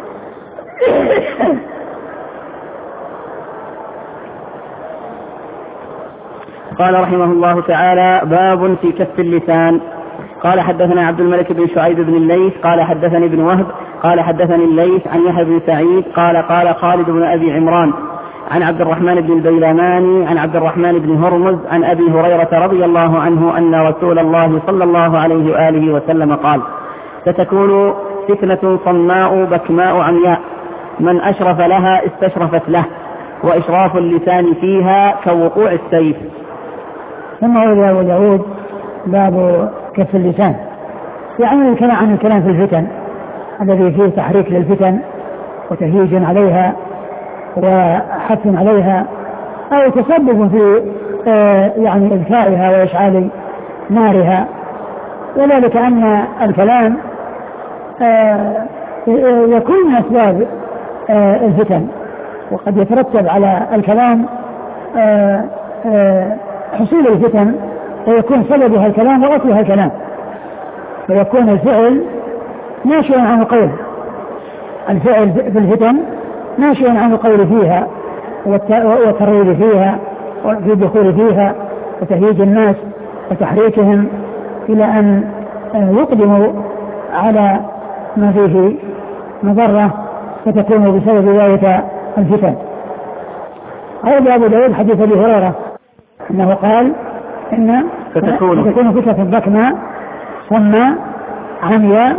قال رحمه الله تعالى باب في كف اللسان. قال حدثنا عبد الملك بن شعيب بن الليث قال حدثني ابن وهب قال حدثني الليث عن يحيى بن سعيد قال قال خالد بن أبي عمران عن عبد الرحمن بن البيلماني عن عبد الرحمن بن هرمز عن أبي هريرة رضي الله عنه أن رسول الله صلى الله عليه وآله وسلم قال ستكون فتنة صماء بكماء عمياء من أشرف لها استشرفت له وإشراف اللسان فيها كوقوع السيف. ثم ورد أبو داود باب كف اللسان يعني الكلام عن الكلام في الفتن الذي فيه تحريك للفتن وتهييج عليها وحث عليها أو تسبب في آه يعني إذكائها وإشعال نارها وذلك أن الكلام آه يكون من أسباب آه الفتن وقد يترتب على الكلام آه آه حصول الفتن ويكون سببها الكلام وأصلها الكلام ويكون الفعل ناشئا عن القول الفعل في الفتن ناشئا عن القول فيها والترويج فيها وفي الدخول فيها وتهييج الناس وتحريكهم إلى أن يقدموا على ما فيه مضرة فتكون بسبب ذلك الفتن. قال أبو داود حديث أبي هريرة أنه قال إن فتكون, فتكون فتنة بكمة صماء عمياء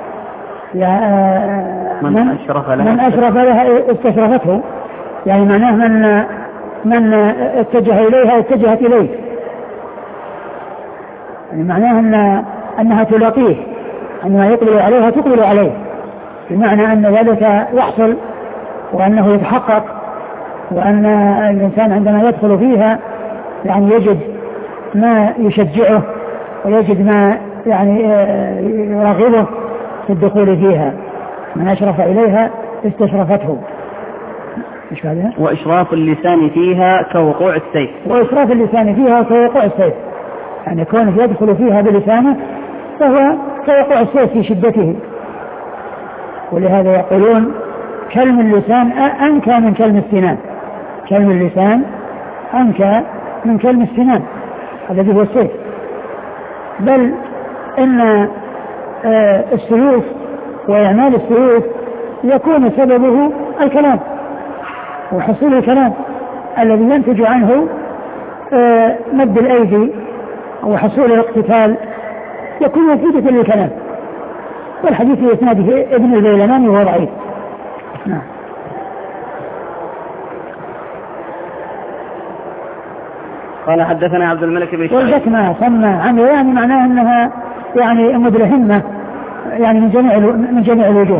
من أشرف لها, من أشرف لها استشرفته، يعني معناه من من اتجه إليها اتجهت إليه، يعني معناه أن أنها تلاقيه، أنها يقبل عليها تقبل عليه، بمعنى أن ذلك يحصل وأنه يتحقق، وأن الإنسان عندما يدخل فيها يعني يجد ما يشجعه ويجد ما يعني يرغبه في الدخول فيها. من أشرف إليها استشرفته. وإشراف اللسان فيها كوقوع السيف. وإشراف اللسان فيها كوقوع السيف، يعني كونه يدخل فيها بلسانه فهو كوقوع السيف في شدته. ولهذا يقولون كلم اللسان أنكى من كلم السنان، كلم اللسان أنكى من كلم السنان الذي هو السيف. بل إن السيوف وإعمال السيوف يكون سببه الكلام وحصول الكلام الذي ينتج عنه مد الأيدي وحصول الاقتتال يكون نتيجة للكلام. والحديث في إسناده ابن البيلماني وهو ضعيف. نعم. قال حدثنا عبد الملك بن شعيب. والبكمة صمة عمياء يعني معناه أنها يعني مدلهمة يعني من جميع من جميع الوجوه.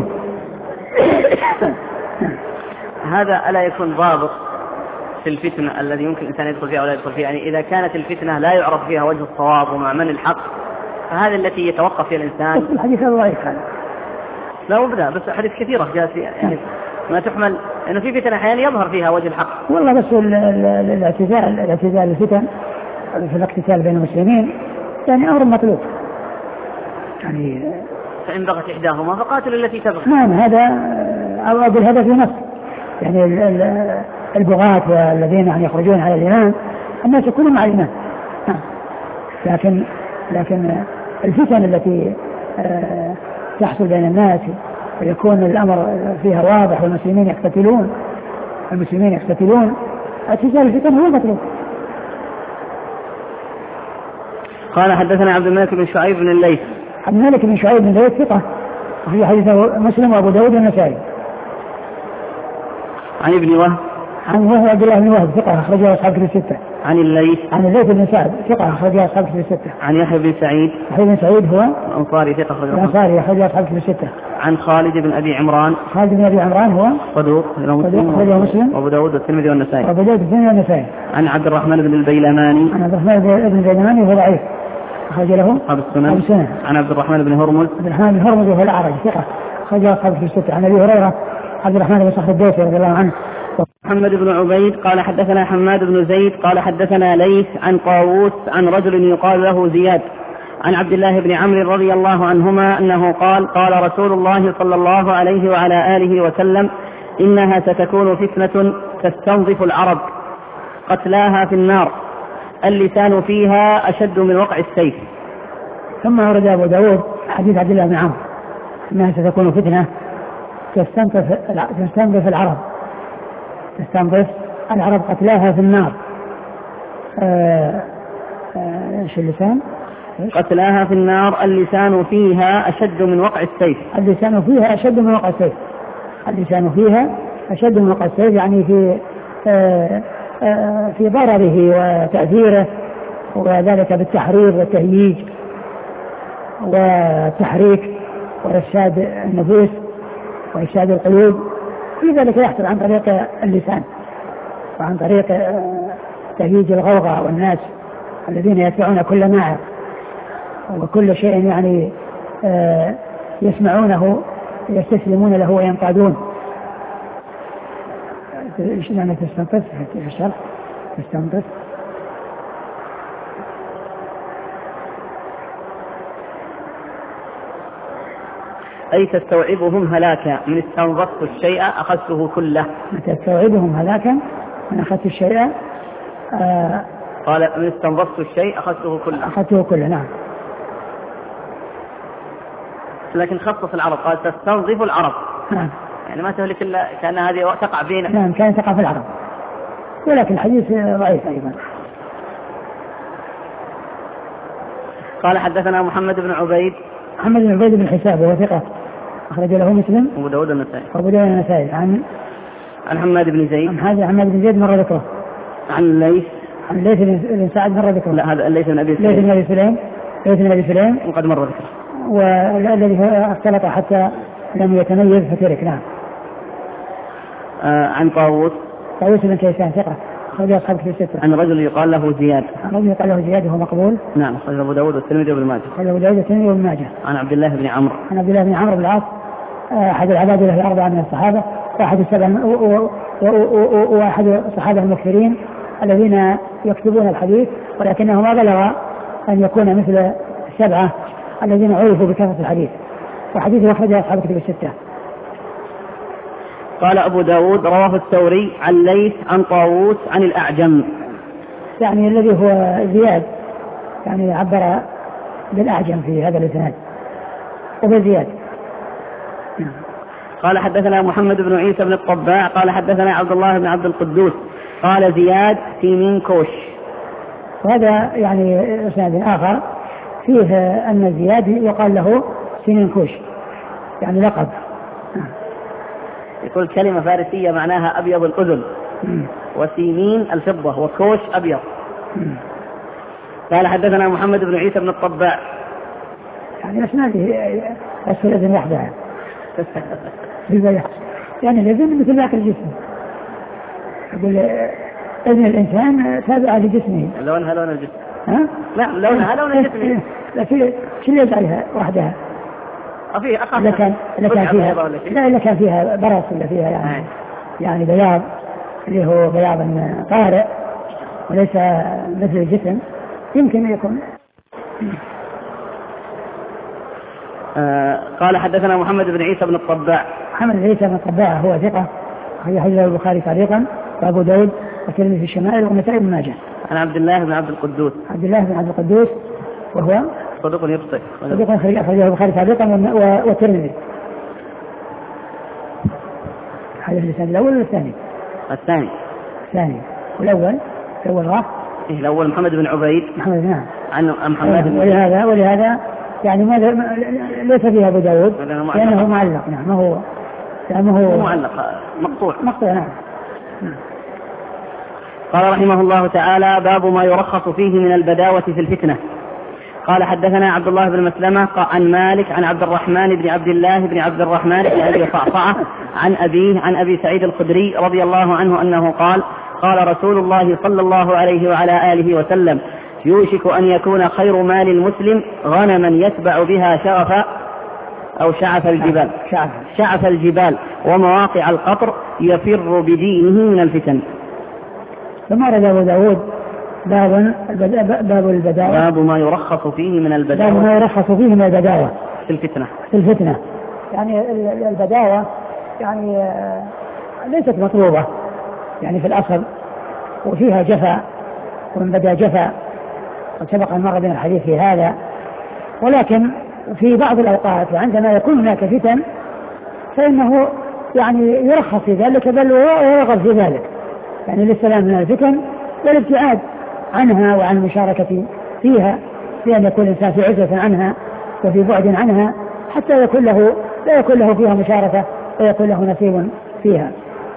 هذا ألا يكون ضابط في الفتنة الذي يمكن الإنسان يدخل فيها ولا يدخل فيها؟ يعني إذا كانت الفتنة لا يعرف فيها وجه الصواب ومعمل الحق فهذه التي يتوقف فيها الإنسان. بس الحديث ضعيف هذا. لا وبدأ بس حديث كثيرة جاءت يعني ما تحمل إنه في فتنة أحيانا يظهر فيها وجه الحق. والله بس الاعتزال الاعتزال الفتن في الاقتتال بين المسلمين يعني أمر مطلوب. يعني فإن بغت إحداهما فقاتل التي تبغي. نعم هذا أو أقول هذا في نص يعني البغاة والذين يعني يخرجون على الإمام الناس كلهم مع الإمام، لكن لكن الفتن التي تحصل بين الناس ويكون الأمر فيها واضح والمسلمين يقتتلون المسلمين يقتتلون اعتزال الفتن هو المطلوب. قال حدثنا عبد الملك بن شعيب بن الليث. عبد الملك بن شعيب بن الليث ثقة وفي حديثه مسلم وأبو داود والنسائي. عن ابن وهب. عن وهب عبد الله بن وهب ثقة أخرجه أصحاب كتب الستة. عن الليث. عن الليث بن سعد ثقة أخرجه أصحاب كتب الستة. عن يحيى بن سعيد. يحيى بن سعيد هو الأنصاري ثقة أخرجه. الأنصاري أخرجه أصحاب كتب الستة. عن خالد بن أبي عمران. خالد بن أبي عمران هو صدوق أخرجه مسلم وأبو داود والترمذي والنسائي. وأبو داود والترمذي والنسائي. عن عبد الرحمن بن البيلماني. عن عبد الرحمن بن البيلماني وهو ضعيف أخرج له أصحاب السنن. عن عبد الرحمن بن هرمز. عبد الرحمن بن هرمز وهو الأعرج ثقة أخرجه أصحاب كتب الستة. عن أبي هريرة عبد الرحمن بن صخر الدوسي رضي الله عنه. محمد بن عبيد قال حدثنا حماد بن زيد قال حدثنا ليث عن طاووس عن رجل يقال له زياد عن عبد الله بن عمرو رضي الله عنهما أنه قال قال رسول الله صلى الله عليه وعلى آله وسلم إنها ستكون فتنة تستنظف العرب قتلاها في النار اللسان فيها أشد من وقع السيف. ثم ورد أبو داود حديث عبد الله بن عمرو إنها ستكون فتنة تستنظف العرب تستنظف العرب قتلاها في النار. ايش اللسان؟ قتلاها في النار اللسان فيها أشد من وقع السيف. اللسان فيها أشد من وقع السيف. اللسان فيها أشد من وقع السيف يعني في آآ آآ في ضرره وتأثيره وذلك بالتحريض والتهييج والتحريك وإرشاد النفوس وإرشاد القلوب. كل ذلك يحصل عن طريق اللسان وعن طريق تهييج الغوغاء والناس الذين يتبعون كل ناعق وكل شيء يعني يسمعونه يستسلمون له وينقادون. ايش معنى تستنقذ في الشرح؟ تستنقذ أي تستوعبهم هلاكا من استنظفت الشيء أخذته كله. تستوعبهم هلاكا من أخذت الشيء قال من استنظفت الشيء أخذته كله. أخذته كله نعم. لكن خصص العرب قال تستنظف العرب. نعم. يعني ما تهلك إلا كأن هذه تقع بينه. نعم كانت تقع في العرب، ولكن الحديث ضعيف أيضا. قال حدثنا محمد بن عبيد. محمد بن عبيد بن حساب وهو ثقة أخرج له مسلم أبو داود النسائي. أبو داود النسائي. عن عن حماد بن زيد. عن حماد بن زيد مر ذكره. عن الليث. عن الليث بن سعد مر ذكره. لا هذا الليث بن أبي سليم. الليث بن أبي سليم. الليث بن أبي سليم وقد مر ذكره. والذي اختلط حتى لم يتميز فترك. نعم. آه عن طاووس. طاووس بن كيسان ثقة أخرج أصحاب كتب الستة. عن رجل يقال له زياد. عن رجل يقال له زياد وهو مقبول. نعم أخرج أبو داود والترمذي وابن ماجه. أخرج أبو داود والترمذي وابن ماجه. عن عبد الله بن عمرو. عن عبد الله بن عمرو بن العاص أحد العباد له الأربعة من الصحابة وأحد السبع وأحد الصحابة المكثرين الذين يكتبون الحديث، ولكنه ما بلغ أن يكون مثل السبعة الذين عرفوا بكثرة الحديث، وحديثه أخرجه أصحاب كتب الستة. قال أبو داود رواه الثوري عن ليث عن طاووس عن الأعجم، يعني الذي هو زياد، يعني عبر بالأعجم في هذا الإسناد وبزياد. قال حدثنا محمد بن عيسى بن الطباع قال حدثنا عبد الله بن عبد القدوس قال زياد سيمين كوش. وهذا يعني إسناد آخر فيه أن زياد يقال له سيمين كوش، يعني لقب. يقول كلمة فارسية معناها أبيض الأذن، وسيمين الفضة، وكوش أبيض. قال حدثنا محمد بن عيسى بن الطباع، يعني أسناده أسفل الأذن وحدها يعني الأذن مثل ذاك الجسم، يقول أذن الإنسان تابعة لجسمه، لونها لون الجسم. ها؟ لا لونها لون الجسم، لكن شو اللي يجعلها وحدها؟ أفيه أقل. إذا كان إذا كان فيها لا إذا كان فيها برص ولا فيها يعني يعني بياض اللي هو بياض طارئ وليس مثل الجسم يمكن يكون. آه قال حدثنا محمد بن عيسى بن الطباع. محمد بن عيسى بن الطباع هو ثقة أخرج حديثه البخاري تعليقا وأبو داود والترمذي في الشمائل والنسائي بن ماجه. عن عبد الله بن عبد القدوس. عبد الله بن عبد القدوس وهو صدوق يخطئ. صدوق أخرجه البخاري تعليقا والترمذي. هذا الإسناد الأول ولا الثاني؟ الثاني. الثاني. والأول الأول راح. إيه الأول محمد بن عبيد. محمد نعم. عن محمد بن. ولهذا ولهذا يعني ماذا ليس فيها أبو داود لأنه معلق. نعم ما هو لأنه هو معلق مقطوع. مقطوع نعم. قال رحمه الله تعالى باب ما يرخص فيه من البداوة في الفتنة. قال حدثنا عبد الله بن مسلمة عن مالك عن عبد الرحمن بن عبد الله بن عبد الرحمن بن أبي صعصعة عن أبيه عن أبي سعيد الخدري رضي الله عنه أنه قال قال رسول الله صلى الله عليه وعلى آله وسلم يوشك أن يكون خير مال المسلم غنما يتبع بها شغف أو شعف الجبال شعف, شعف الجبال ومواقع القطر يفر بدينه من الفتن. ثم رد أبو داود باب باب البداوة باب ما يرخص فيه من البداوة باب ما يرخص فيه من البداوة في الفتنة في الفتنة يعني البداوة يعني ليست مطلوبة يعني في الأصل وفيها جفا ومن بدا جفا وسبق المرة بين الحديث في هذا، ولكن في بعض الأوقات وعندما يكون هناك فتن فإنه يعني يرخص في ذلك بل ويرغب في ذلك يعني للسلام من الفتن والابتعاد عنها وعن المشاركة فيها بأن يكون الإنسان في عزة عنها وفي بعد عنها حتى يكون له لا يكون له فيها مشاركة ويكون له نصيب فيها.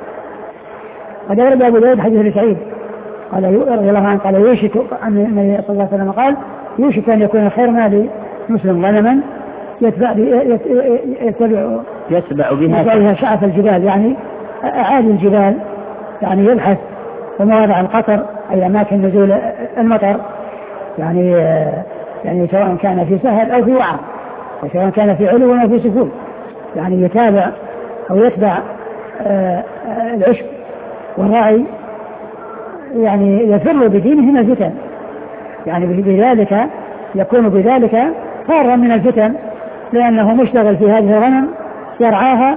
قد ورد أبو داود حديث سعيد قال رضي الله عنه قال يوشك أن النبي صلى الله عليه وسلم قال يوشك أن يكون خير مال مسلم غنما يتبع يتبع يتبع بها يتبع شعف الجبال يعني أعالي الجبال يعني يبحث ومواضع القطر أي أماكن نزول المطر يعني يعني سواء كان في سهل أو في وعر وسواء كان في علو أو في سفول يعني يتابع أو يتبع العشب والرعي يعني يفر بدينه من الفتن يعني بذلك يكون بذلك فارا من الفتن لأنه مشتغل في هذه الغنم يرعاها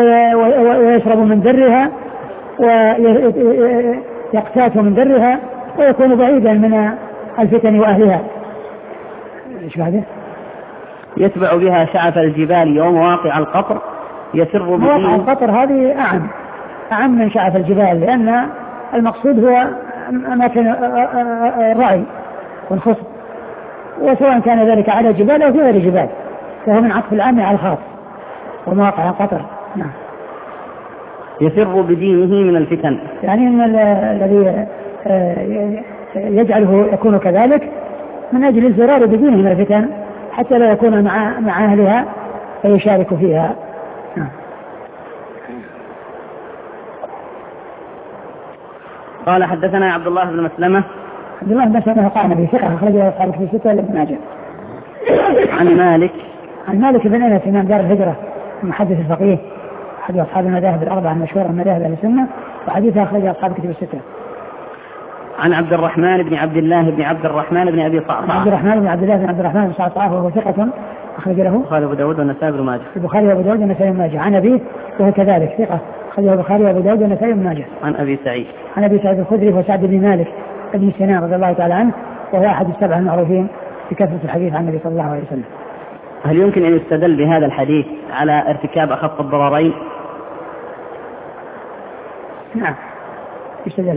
ويشرب من درها ويقتات من درها ويكون بعيدا من الفتن وأهلها. إيش بعده؟ يتبع بها شعف الجبال ومواقع القطر يسر بدينه. مواقع القطر هذه أعم أعم من شعف الجبال، لأن المقصود هو أماكن الرعي والخصب، وسواء كان ذلك على جبال أو في غير جبال، فهو من عطف العام على الخاص. ومواقع القطر نعم. يسر بدينه من الفتن، يعني أن الذي يجعله يكون كذلك من أجل الفرار بدينه من الفتن حتى لا يكون مع مع أهلها فيشارك فيها. نعم. قال حدثنا عبد الله بن مسلمة. عبد الله بن مسلمة قال في ثقة أخرجه أصحاب في ستة لابن ماجه. عن مالك عن مالك بن أنس إمام دار الهجرة المحدث الفقيه أحد أصحاب المذاهب الأربعة المشهورة من مذاهب أهل السنة، وحديثه أخرجه أصحاب كتب الستة. عن عبد الرحمن بن عبد الله بن عبد الرحمن بن أبي صعصعة. عبد الرحمن بن عبد الله بن عبد الرحمن بن صعصعة وهو ثقة أخرج له البخاري وأبو داود والنسائي بن ماجه. البخاري وأبو داود والنسائي بن ماجه. عن أبيه وهو كذلك ثقة أخرجه البخاري وأبو داود والنسائي بن ماجه. عن أبي سعيد. عن أبي سعيد الخدري وسعد بن مالك بن سنان رضي الله تعالى عنه، وهو أحد السبعة المعروفين بكثرة الحديث عن النبي صلى الله عليه وسلم. هل يمكن أن يستدل بهذا الحديث على ارتكاب أخف الضررين؟ نعم يستدل.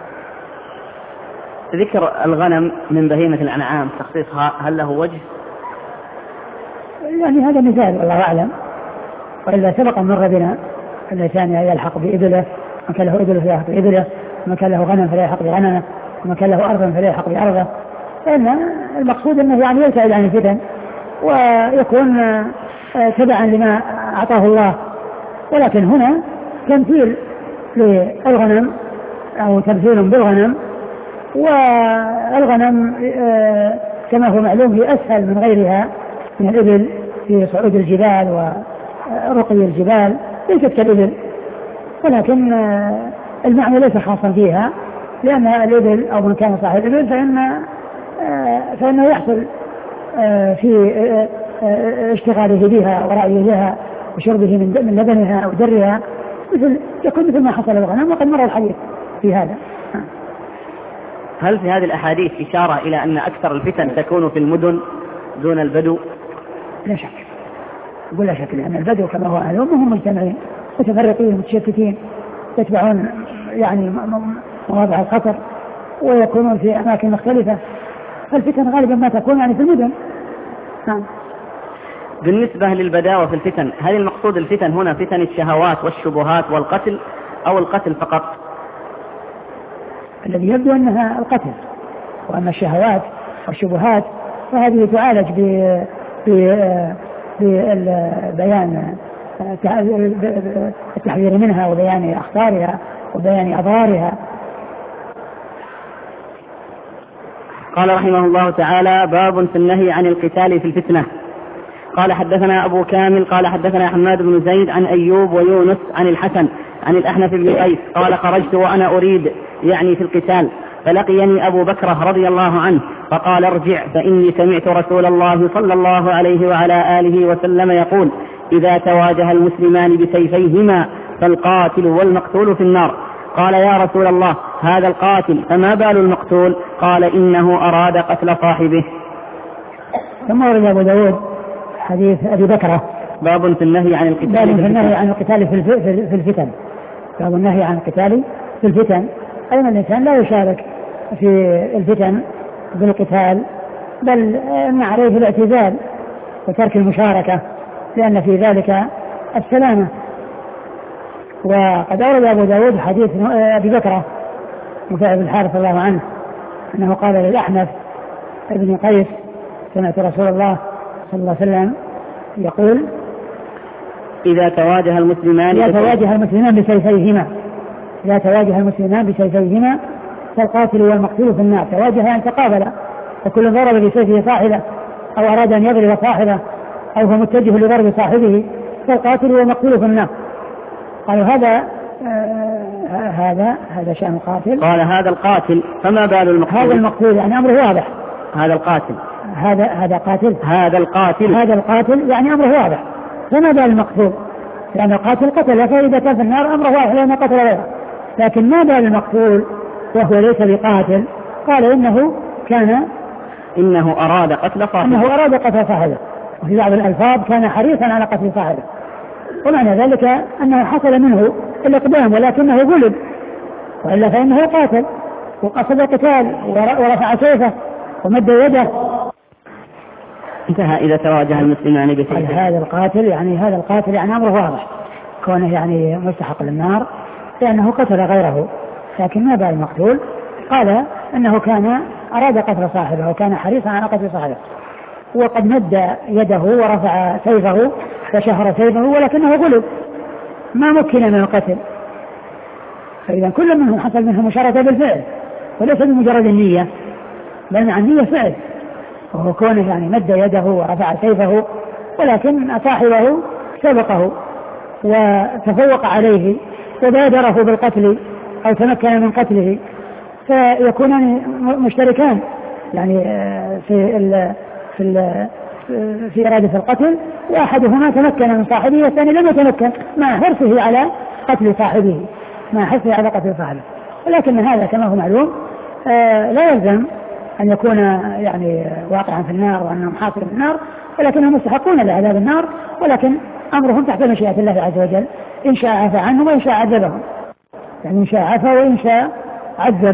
ذكر الغنم من بهيمة الأنعام تخصيصها هل له وجه؟ يعني هذا مثال والله أعلم، وإلا سبق مر بنا الإنسان يلحق بإبله، من كان له إبله فلا يلحق بإبله، ومن كان له غنم فلا يلحق بغنمه، ومن كان له أرض فلا يلحق بأرضه. فإن المقصود أنه يعني يبتعد عن الفتن ويكون تبعا لما أعطاه الله. ولكن هنا تمثيل للغنم أو تمثيل بالغنم، والغنم كما هو معلوم هي أسهل من غيرها من الإبل في صعود الجبال ورقي الجبال، ليست كالإبل، ولكن المعنى ليس خاصا فيها، لأن الإبل أو من كان صاحب الإبل فإن فإنه يحصل في اشتغاله بها ورعيه لها وشربه من لبنها أو درها، مثل يكون مثل ما حصل الغنم، وقد مر الحديث في هذا. هل في هذه الأحاديث إشارة إلى أن أكثر الفتن تكون في المدن دون البدو؟ لا شك، أقول لا شك، لأن البدو كما هو معلوم هم مجتمعين متفرقين متشتتين يتبعون يعني مواضع الخطر ويكونون في أماكن مختلفة، فالفتن غالبا ما تكون يعني في المدن. نعم. بالنسبة للبداوة في الفتن، هل المقصود الفتن هنا فتن الشهوات والشبهات والقتل أو القتل فقط؟ الذي يبدو أنها القتل، وأما الشهوات والشبهات فهذه تعالج ببيان التحذير منها وبيان أخطارها وبيان أضرارها. قال رحمه الله تعالى: باب في النهي عن القتال في الفتنة. قال حدثنا أبو كامل قال حدثنا حماد بن زيد عن أيوب ويونس عن الحسن عن الأحنف بن قيس قال: خرجت وأنا أريد يعني في القتال، فلقيني أبو بكر رضي الله عنه فقال: ارجع فإني سمعت رسول الله صلى الله عليه وعلى آله وسلم يقول: إذا تواجه المسلمان بسيفيهما فالقاتل والمقتول في النار. قال: يا رسول الله، هذا القاتل فما بال المقتول؟ قال: إنه أراد قتل صاحبه. ثم ورد أبو داود حديث أبي بكر باب في النهي عن القتال باب في النهي عن القتال في الفتن. باب النهي عن القتال في الفتن، أي أن الإنسان لا يشارك في الفتن بالقتال، بل أن عليه الاعتزال وترك المشاركة، لأن في ذلك السلامة. وقد أورد أبو داود حديث أبي بكر مفاعل بن الحارث رضي الله عنه أنه قال للأحنف ابن قيس: سمعت رسول الله صلى الله عليه وسلم يقول: إذا تواجه المسلمان إذا تواجه المسلمان بسيفيهما إذا تواجه المسلمان بسيفيهما فالقاتل والمقتول في النار. تواجه يعني تقابل، فكل ضرب بسيفه صاحبه أو أراد أن يضرب صاحبه أو هو متجه لضرب صاحبه فالقاتل والمقتول في النار. قالوا هذا آه هذا هذا شأن القاتل. قال: هذا القاتل فما بال المقتول؟ هذا المقتول يعني أمره واضح. هذا القاتل هذا هذا قاتل هذا القاتل هذا القاتل يعني أمره واضح، فما بال المقتول؟ لأن القاتل قتل، فإذا كان في النار أمره واضح لأنه قتل غيره. لكن ما بال المقتول وهو ليس بقاتل فقال إنه كان إنه أراد قتل صاحبه إنه أراد قتل صاحبه، وفي بعض الألفاظ كان حريصا على قتل صاحبه، ومعنى ذلك أنه حصل منه الإقدام ولكنه غلب، وإلا فإنه قاتل وقصد القتال ورفع سيفه ومد يده. انتهى إذا تواجه المسلمان بسيفه. هذا القاتل يعني هذا القاتل يعني أمره واضح كونه يعني مستحق للنار لأنه قتل غيره، لكن ما بال المقتول قال أنه كان أراد قتل صاحبه وكان حريصا على قتل صاحبه، وقد مد يده ورفع سيفه وشهر سيفه ولكنه غلب ما مكن من القتل. فإذا كل منهم حصل منه مشاركة بالفعل وليس بمجرد النية، بل مع النية فعل، وهو كونه يعني مد يده ورفع سيفه، ولكن صاحبه سبقه وتفوق عليه وبادره بالقتل أو تمكن من قتله، فيكونان مشتركان يعني في ال في ال في إرادة القتل، وأحدهما تمكن من صاحبه والثاني لم يتمكن مع حرصه على قتل صاحبه مع حرصه على قتل صاحبه. ولكن هذا كما هو معلوم لا يلزم أن يكون يعني واقعا في النار وأنهم حاصل في النار، ولكنهم مستحقون لعذاب النار، ولكن أمرهم تحت مشيئة الله عز وجل، إن شاء عفى عنهم وإن شاء عذبهم، يعني إن شاء عفى وإن شاء عذب.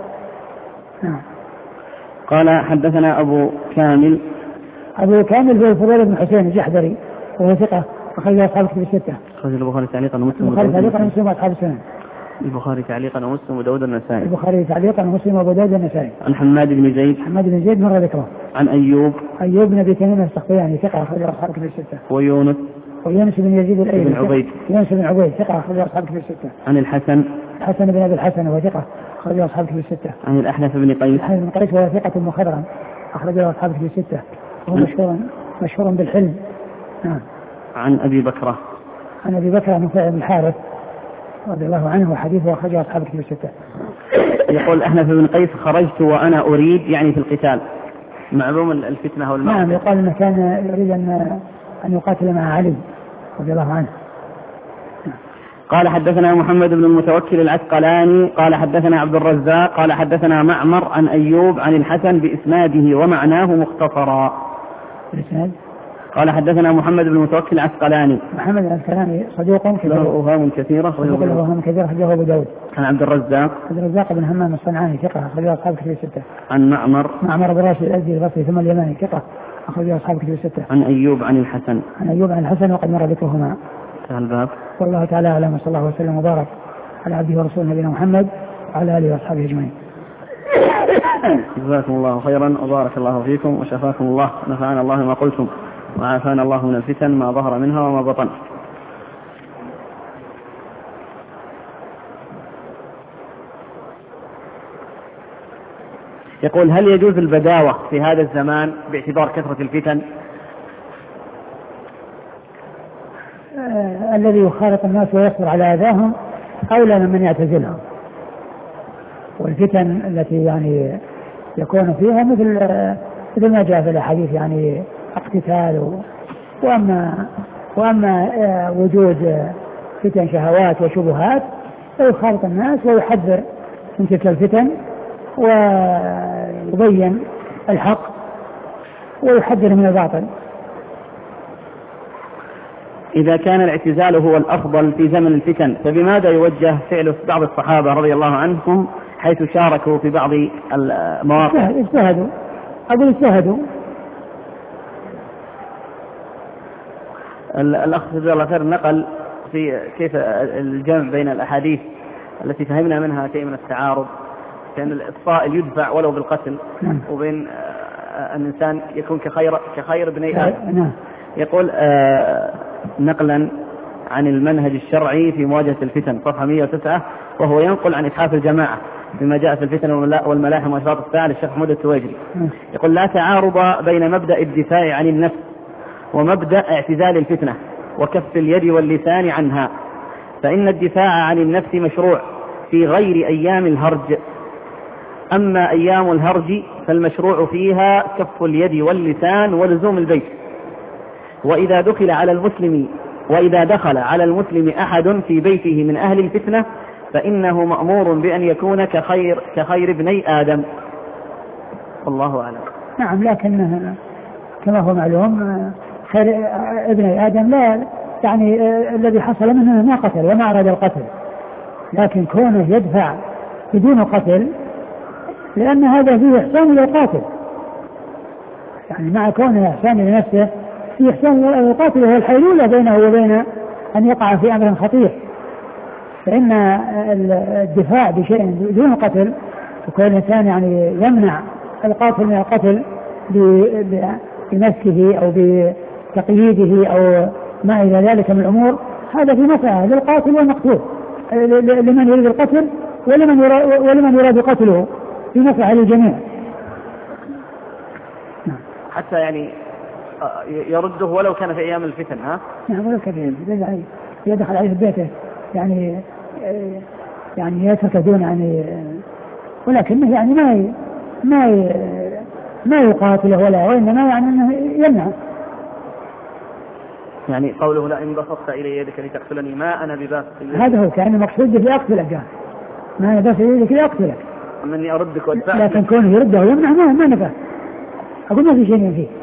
نعم. قال حدثنا أبو كامل أبو كامل هو الفضيل بن حسين الجحدري وهو ثقة أخرج أصحاب الكتب الستة. أخرج البخاري تعليقا ومسلم البخاري تعليقا ومسلم وأصحاب السنن. البخاري تعليقا ومسلم وداود النسائي. البخاري تعليقا ومسلم وداود النسائي. عن حماد بن زيد. حماد بن زيد مر ذكره. عن أيوب. أيوب بن أبي تميم السختياني ثقة أخرج أصحاب الكتب الستة. ويونس. ويونس بن يزيد الأيلي. بن عبيد. يونس بن عبيد ثقة أخرج أصحاب الكتب الستة. عن الحسن. الحسن بن أبي الحسن وهو ثقة أخرج أصحاب الكتب الستة. عن الأحنف بن قيس. الأحنف بن قيس وهو ثقة مخضرم أخرج أصحاب الكتب الستة، وهو مشهور مشهور بالحلم. نعم. عن أبي بكرة. عن أبي بكرة نفيع بن الحارث رضي الله عنه وحديثه أخرجه أصحاب الكتب الستة. يقول الأحنف بن قيس خرجت وأنا أريد يعني في القتال، معلوم الفتنة والمعركة. نعم، يقال أنه كان يريد أن أن يقاتل مع علي رضي الله عنه. قال حدثنا محمد بن المتوكل العسقلاني قال حدثنا عبد الرزاق قال حدثنا معمر عن أيوب عن الحسن بإسناده ومعناه مختصرا. الإسناد قال حدثنا محمد بن المتوكل العسقلاني. محمد العسقلاني صدوق له أوهام كثيرة. صدوق له أوهام كثيرة أخرجه أبو داود. عن عبد الرزاق. عبد الرزاق بن همام الصنعاني ثقة أخرجه أصحاب الكتب الستة. عن معمر. معمر بن راشد الأزدي البصري ثم اليماني ثقة أخرجه أصحاب الكتب الستة. عن أيوب عن الحسن. عن أيوب عن الحسن وقد مر ذكرهما. الباب. والله تعالى أعلم، وصلى الله وسلم وبارك على عبده ورسوله نبينا محمد وعلى آله وأصحابه أجمعين. جزاكم الله خيرا وبارك الله فيكم وشفاكم الله، نفعنا الله ما قلتم وعافانا الله من الفتن ما ظهر منها وما بطن. يقول هل يجوز البداوة في هذا الزمان باعتبار كثرة الفتن؟ آه الذي يخالط الناس ويصبر على أذاهم أولى من من يعتزلهم، والفتن التي يعني يكون فيها مثل مثل ما جاء في الحديث يعني اقتتال، وأما وأما آه وجود فتن شهوات وشبهات فيخالط الناس ويحذر من تلك الفتن ويبين الحق ويحذر من الباطل. إذا كان الاعتزال هو الأفضل في زمن الفتن فبماذا يوجه فعل بعض الصحابة رضي الله عنهم حيث شاركوا في بعض المواقف؟ اجتهدوا أقول اجتهدوا. الأخ جزاه الله خير نقل في كيف الجمع بين الأحاديث التي فهمنا منها شيء من التعارض، كان الإطفاء يدفع ولو بالقتل، وبين الإنسان يكون كخير كخير ابني آدم. يقول آه نقلا عن المنهج الشرعي في مواجهة الفتن صفحة مئة وتسعة، وهو ينقل عن إتحاف الجماعة بما جاء في الفتن والملاحم وأشراط الساعة للشيخ محمود التويجري. يقول لا تعارض بين مبدأ الدفاع عن النفس ومبدأ اعتزال الفتنة وكف اليد واللسان عنها، فإن الدفاع عن النفس مشروع في غير أيام الهرج، أما أيام الهرج فالمشروع فيها كف اليد واللسان ولزوم البيت. وإذا دخل على المسلم وإذا دخل على المسلم أحد في بيته من أهل الفتنة فإنه مأمور بأن يكون كخير كخير ابني آدم والله أعلم. نعم، لكن كما هو معلوم خير ابن آدم لا يعني الذي حصل منه ما قتل وما أراد القتل، لكن كونه يدفع بدون قتل لأن هذا فيه إحسان للقاتل، يعني مع كونه إحسان لنفسه فيه إحسان للقاتل، وهو الحيلولة بينه وبين أن يقع في أمر خطير. فإن الدفاع بشيء دون قتل وكل الإنسان يعني يمنع القاتل من القتل بمسكه أو بتقييده أو ما إلى ذلك من الأمور، هذا في مصلحة للقاتل والمقتول، لمن يريد القتل ولمن يراد, ولمن يراد قتله، في مصلحة للجميع. حتى يعني يرده ولو كان في أيام الفتن. ها؟ نعم، ولو كان في الفتن يدخل عليه في بيته يعني يعني يترك دون يعني، ولكنه يعني ما ما ما يقاتله ولا، وإنما يعني أنه يمنع. يعني قوله لا إن بسطت إلي يدك لتقتلني ما أنا بباسط، هذا هو كان المقصود به أقتلك، ما أنا باسط يدك لأقتلك، مني أردك وادفع، لكن كونه يرده ويمنع ما ما نفع، أقول ما في شيء فيه.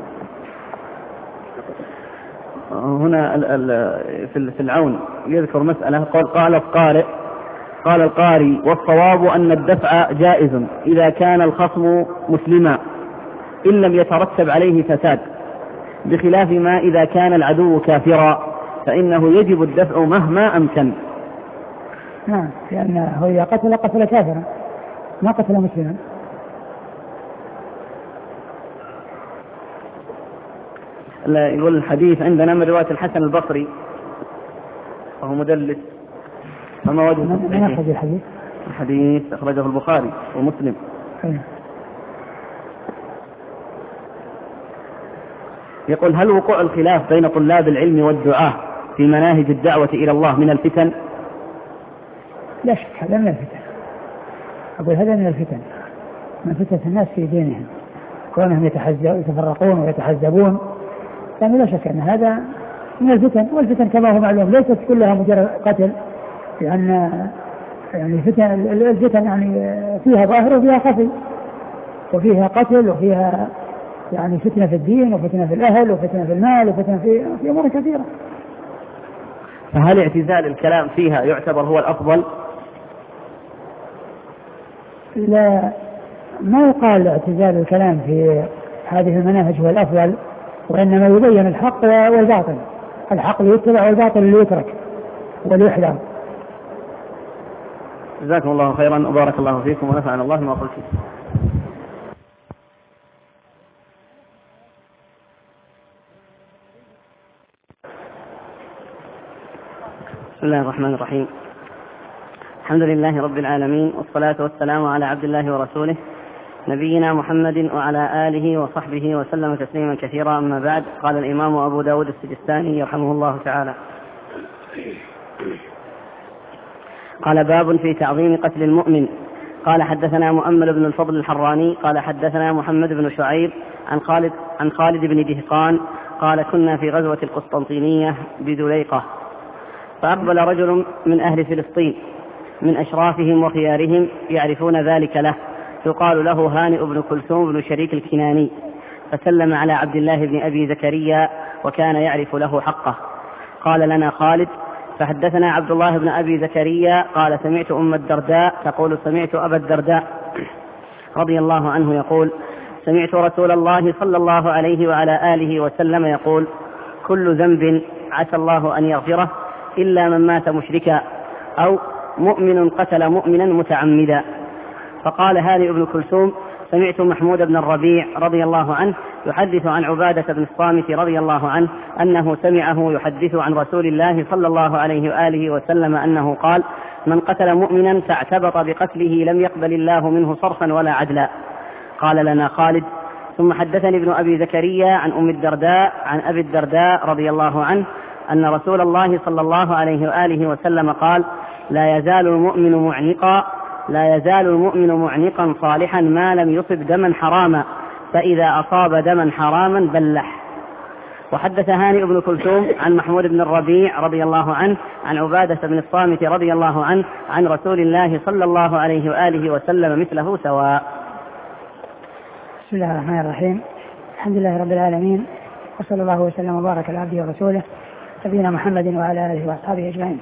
هنا في العون يذكر مسألة، قال قال القارئ قال القاري والصواب أن الدفع جائز إذا كان الخصم مسلما إن لم يترتب عليه فساد، بخلاف ما إذا كان العدو كافرا فإنه يجب الدفع مهما أمكن. نعم، لأنه إذا قتل قتل كافرا ما قتل مسلما. يقول الحديث عندنا من رواية الحسن البصري وهو مدلس، فما وجه من أخرج الحديث؟ الحديث أخرجه البخاري ومسلم. أيه. يقول هل وقوع الخلاف بين طلاب العلم والدعاة في مناهج الدعوة إلى الله من الفتن؟ لا شك هذا من الفتن، أقول هذا من الفتن، من فتنة الناس في دينهم، كونهم يتفرقون ويتحزبون، يعني لا شك أن هذا من الفتن. والفتن كما هو معلوم ليست كلها مجرد قتل، لأن يعني الفتن الفتن يعني فيها ظاهر وفيها خفي، وفيها قتل وفيها يعني فتنة في الدين وفتنة في الأهل وفتنة في المال وفتنة في, في أمور كثيرة. فهل اعتزال الكلام فيها يعتبر هو الأفضل؟ لا، ما يقال اعتزال الكلام في هذه المناهج هو الأفضل، وإنما يبين الحق والباطل، الحق يتبع والباطل يترك وليحذر. جزاكم الله خيرا وبارك الله فيكم ونفعنا الله ما قلتم. بسم الله الرحمن الرحيم. الحمد لله رب العالمين، والصلاة والسلام على عبد الله ورسوله نبينا محمد وعلى آله وصحبه وسلم تسليما كثيرا. أما بعد، قال الإمام أبو داود السجستاني يرحمه الله تعالى: قال باب في تعظيم قتل المؤمن. قال حدثنا مؤمل بن الفضل الحراني قال حدثنا محمد بن شعيب عن خالد عن خالد بن دهقان قال كنا في غزوة القسطنطينية بذليقة، فأقبل رجل من أهل فلسطين من أشرافهم وخيارهم يعرفون ذلك له، يقال له هانئ بن كلثوم بن شريك الكناني، فسلم على عبد الله بن أبي زكريا وكان يعرف له حقه. قال لنا خالد: فحدثنا عبد الله بن أبي زكريا قال سمعت أم الدرداء تقول سمعت أبا الدرداء رضي الله عنه يقول: سمعت رسول الله صلى الله عليه وعلى آله وسلم يقول: كل ذنب عسى الله أن يغفره إلا من مات مشركا أو مؤمن قتل مؤمنا متعمدا. فقال هانئ بن كلثوم: سمعت محمود بن الربيع رضي الله عنه يحدث عن عبادة بن الصامت رضي الله عنه أنه سمعه يحدث عن رسول الله صلى الله عليه وآله وسلم أنه قال: من قتل مؤمنا فاعتبط بقتله لم يقبل الله منه صرفا ولا عدلا. قال لنا خالد: ثم حدثني ابن أبي زكريا عن أم الدرداء عن أبي الدرداء رضي الله عنه أن رسول الله صلى الله عليه وآله وسلم قال: لا يزال المؤمن معنقا لا يزال المؤمن معنقا صالحا ما لم يصب دما حراما، فإذا أصاب دما حراما بلح. وحدث هانئ بن كلثوم عن محمود بن الربيع رضي الله عنه عن عبادة بن الصامت رضي الله عنه عن رسول الله صلى الله عليه وآله وسلم مثله سواء. بسم الله الرحمن الرحيم. الحمد لله رب العالمين، وصلى الله وسلم وبارك على عبده ورسوله نبينا محمد وعلى آله وأصحابه أجمعين.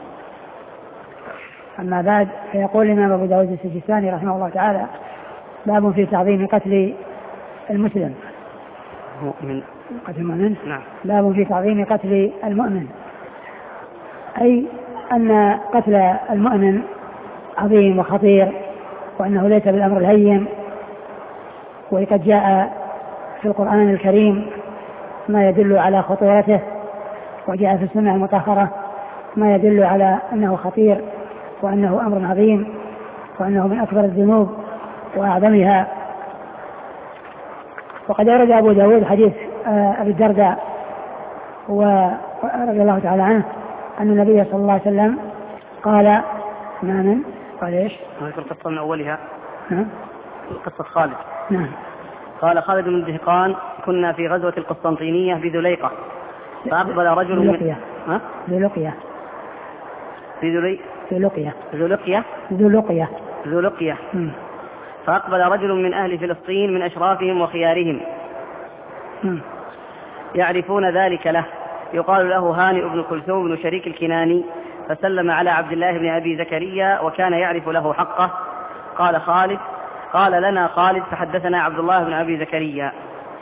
أما بعد، فيقول الإمام أبو داود السجستاني رحمه الله تعالى: باب في تعظيم قتل المسلم. مؤمن. قتل المؤمن. نعم. باب في تعظيم قتل المؤمن، أي أن قتل المؤمن عظيم وخطير، وأنه ليس بالأمر الهين، وقد جاء في القرآن الكريم ما يدل على خطورته، وجاء في السنة المطهرة ما يدل على أنه خطير، وأنه أمر عظيم، وأنه من أكبر الذنوب وأعظمها. وقد أورد أبو داود حديث أبي الدرداء ورضي الله تعالى عنه أن النبي صلى الله عليه وسلم قال: ما من قال إيش؟ هذه القصة من أولها. نعم. قصة خالد. نعم. قال خالد بن الدهقان: كنا في غزوة القسطنطينية بذليقة، فأقبل رجل من ها؟ ذلقية. في ذلي ذلقية. ذلقية. ذلقية. ذلقية. فأقبل رجل من أهل فلسطين من أشرافهم وخيارهم م. يعرفون ذلك له، يقال له هانئ بن كلثوم بن شريك الكناني، فسلم على عبد الله بن أبي زكريا وكان يعرف له حقه. قال خالد: قال لنا خالد فحدثنا عبد الله بن أبي زكريا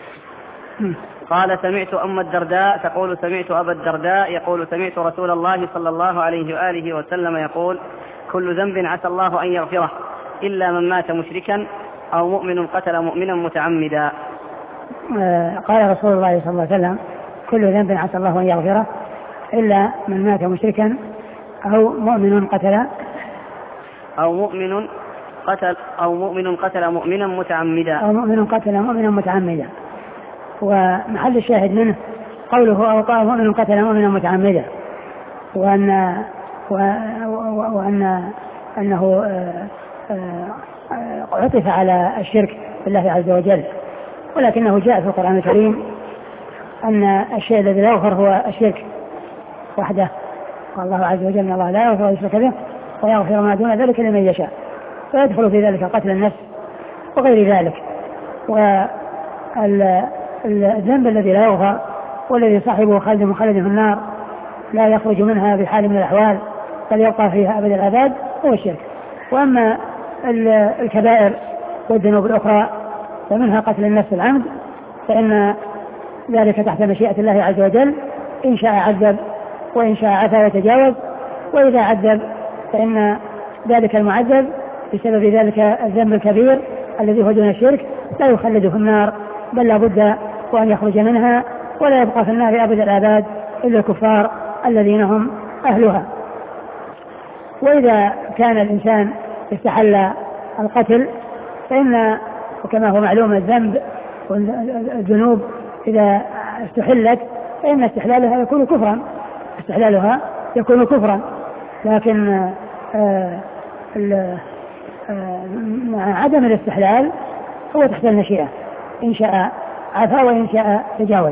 قال: سمعت أم الدرداء تقول سمعت أبا الدرداء يقول سمعت رسول الله صلى الله عليه وآله وسلم يقول: كل ذنب عسى الله أن يغفره إلا من مات مشركا أو مؤمن قتل مؤمنا متعمدا. قال رسول الله صلى الله عليه وسلم: كل ذنب عسى الله أن يغفره إلا من مات مشركا أو مؤمن قتل أو مؤمن قتل أو مؤمن قتل مؤمنا متعمدا أو مؤمن قتل مؤمنا متعمدا. ومحل الشاهد منه قوله: أو قال مؤمن قتل مؤمنا متعمدا، وأن وأن أنه عطف على الشرك بالله عز وجل، ولكنه جاء في القرآن الكريم أن الشيء الذي لا يغفر هو الشرك وحده. قال الله عز وجل: إن الله لا يغفر يشرك به ويغفر ما دون ذلك لمن يشاء، فيدخل في ذلك قتل النفس وغير ذلك. والذنب الذي لا يغفر والذي صاحبه خالد مخلد في النار لا يخرج منها بحال من الأحوال بل يبقى فيها أبد العذاب هو الشرك. وأما الكبائر والذنوب الأخرى ومنها قتل النفس العمد فإن ذلك تحت مشيئة الله عز وجل، إن شاء عذب وإن شاء عفا وتجاوز. وإذا عذب فإن ذلك المعذب بسبب ذلك الذنب الكبير الذي هو دون الشرك لا يخلد في النار، بل لا بد وأن يخرج منها، ولا يبقى في النار أبد الآباد إلا الكفار الذين هم أهلها. وإذا كان الإنسان استحل القتل فإن، وكما هو معلوم، الذنب والذنوب إذا استحلت فإن استحلالها يكون كفرا استحلالها يكون كفرا لكن آآ آآ مع عدم الاستحلال هو تحت المشيئة، إن شاء عفا وإن شاء تجاوز.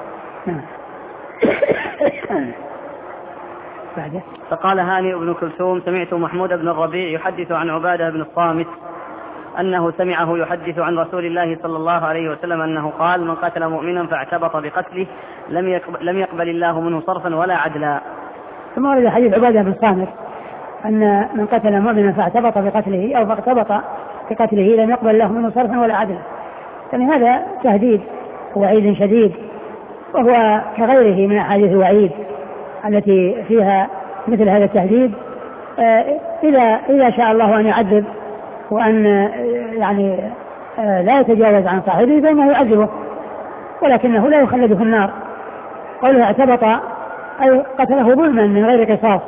فقال هانئ بن كلثوم: سمعت محمود بن الربيع يحدث عن عبادة بن الصامت أنه سمعه يحدث عن رسول الله صلى الله عليه وسلم أنه قال: من قتل مؤمنا فاعتبط بقتله لم يقبل, لم يقبل الله منه صرفا ولا عدلا. ثم ورد حديث عبادة بن الصامت أن من قتل مؤمنا فاعتبط بقتله أو فاعتبط بقتله لم يقبل الله منه صرفا ولا عدلا. يعني هذا تهديد وعيد شديد، وهو كغيره من أحاديث الوعيد التي فيها مثل هذا التهديد. إذا إذا شاء الله أن يعذب وأن يعني لا يتجاوز عن صاحبه فإنه يعذبه، ولكنه لا يخلد في النار. قوله اعتبط أي قتله ظلما من غير قصاص،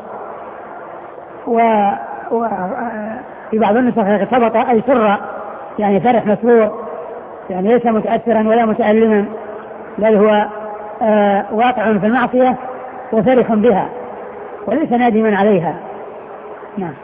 وفي بعض النسخ اعتبط أي سر، يعني فرح مسرور، يعني ليس متأثرا ولا متألما، بل هو آه واقع في المعصية وفرح بها وليس نادما عليها. نعم.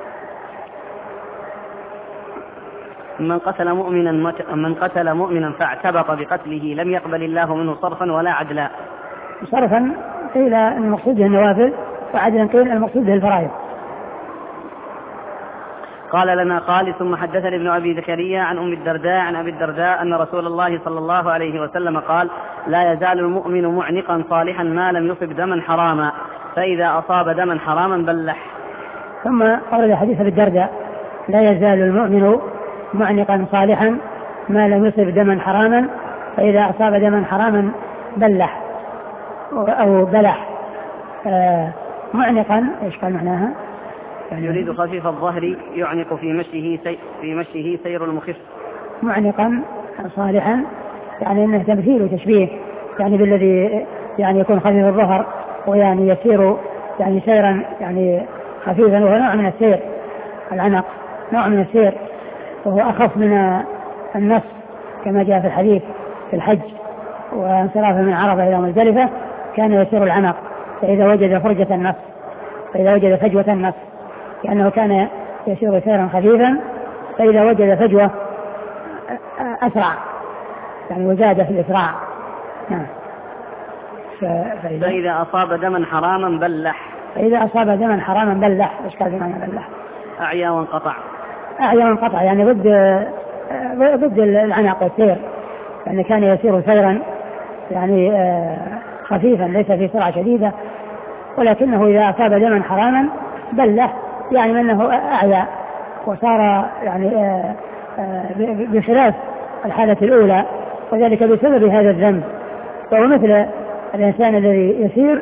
من قتل مؤمنا من قتل مؤمنا فاعتبط بقتله لم يقبل الله منه صرفا ولا عدلا. صرفا قيل المقصود به النوافل، وعدلا قيل المقصود به الفرائض. قال لنا خالد ثم حدثني ابن أبي زكريا عن أم الدرداء عن أبي الدرداء أن رسول الله صلى الله عليه وسلم قال لا يزال المؤمن معنقا صالحا ما لم يصب دما حراما فإذا أصاب دما حراما بلح. ثم قال حديث أبي الدرداء لا يزال المؤمن معنقا صالحا ما لم يصب دما حراما فإذا أصاب دما حراما بلح أو بلح. آه معنقا إيش قال معناها؟ يعني يريد خفيف الظهر يعنق في مشيه سي في مشيه سير المخف. معنقا صالحا يعني أنه تمثيل وتشبيه يعني بالذي يعني يكون خفيف الظهر ويعني يسير يعني سيرا يعني خفيفا وهو نوع من السير. العنق نوع من السير وهو أخف من النص كما جاء في الحديث في الحج وانصرافه من عرفة إلى مزدلفة كان يسير العنق فإذا وجد فرجة النص فإذا وجد فجوة النص لأنه كان يسير سيرا خفيفا فإذا وجد فجوة أسرع يعني وزاد في الإسراع. نعم. فإذا, فإذا أصاب دما حراما بلح. فإذا أصاب دما حراما بلح. إيش قال بمعنى بلح؟ أعيا وانقطع. أعيا وانقطع يعني ضد ضد العنق والسير يعني كان يسير سيرا يعني خفيفا ليس في سرعة شديدة ولكنه إذا أصاب دما حراما بلح يعني أنه أعيا وصار يعني بخلاف الحالة الأولى وذلك بسبب هذا الذنب. فهو مثل الإنسان الذي يسير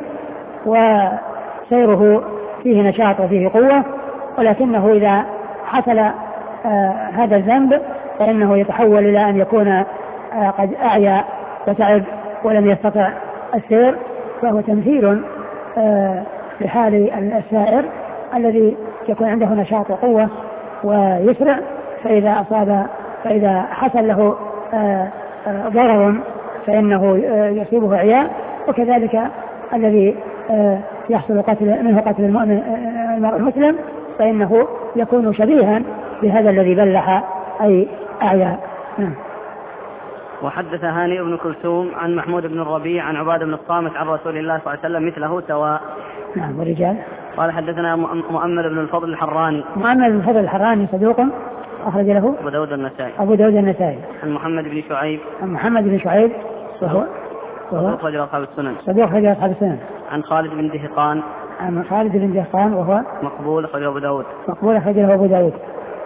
وسيره فيه نشاط وفيه قوة ولكنه إذا حصل هذا الذنب فإنه يتحول إلى أن يكون قد أعيا وتعب ولم يستطع السير فهو تمثيل لحال السائر الذي يكون عنده نشاط وقوة ويسرع فإذا أصاب فإذا حصل له ضرر فإنه يصيبه عياء وكذلك الذي يحصل قتل منه قتل المؤمن المرء المسلم فإنه يكون شبيها بهذا الذي بلح أي أعياء. وحدث هاني بن كلثوم عن محمود بن الربيع عن عبادة بن الصامت عن رسول الله صلى الله عليه وسلم مثله سواء. نعم. والرجال قال حدثنا مؤمل بن الفضل الحراني. مؤمل بن الفضل الحراني صدوق أخرج له أبو داود النسائي. أبو داود النسائي. عن محمد بن شعيب. عن محمد بن شعيب وهو صدوق رجل أصحاب السنن. صدوق رجل أصحاب السنن. عن خالد بن دهقان. عن خالد بن دهقان وهو مقبول أخرجه أبو داود. مقبول أخرجه أبو داود.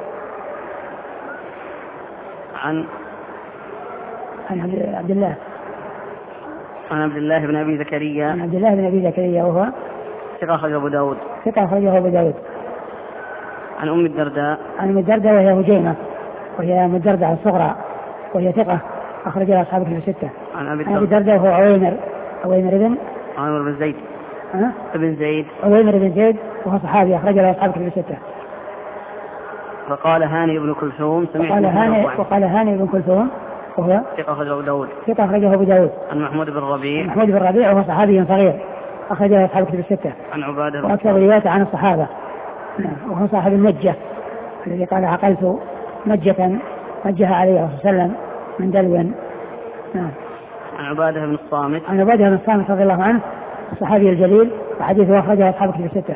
عن عن عبد الله عن عبد الله بن أبي زكريا. عن عبد الله بن أبي زكريا وهو ثقة أخرجه أبو داود. ثقة أخرجه أبو داود. عن أم الدرداء. عن أم الدرداء وهي هجيمة وهي أم الدرداء الصغرى وهي ثقة أخرجها أصحاب الكتب الستة. عن أبي الدرداء وهو عويمر عويمر بن عويمر بن زيد أه؟ ابن زيد عويمر بن زيد وهو صحابي أخرجها أصحاب الكتب الستة. فقال هاني بن كلثوم سمعت وقال هاني وقال هاني بن كلثوم وهو ثقة أخرجه أبو داود. ثقة أخرجه أبو داود. عن محمود بن الربيع. محمود بن الربيع وهو صحابي صغير أخرجه أصحاب الكتب الستة. عن عبادة. وأكثر روايات عن الصحابة. وهو صاحب المجة الذي قال عقلت مجة مجها عليه الرسول صلى الله عليه وسلم من دلو. نعم. عن عبادة بن الصامت. عن عبادة بن الصامت رضي الله عنه الصحابي الجليل وحديثه أخرجه أصحاب الكتب الستة.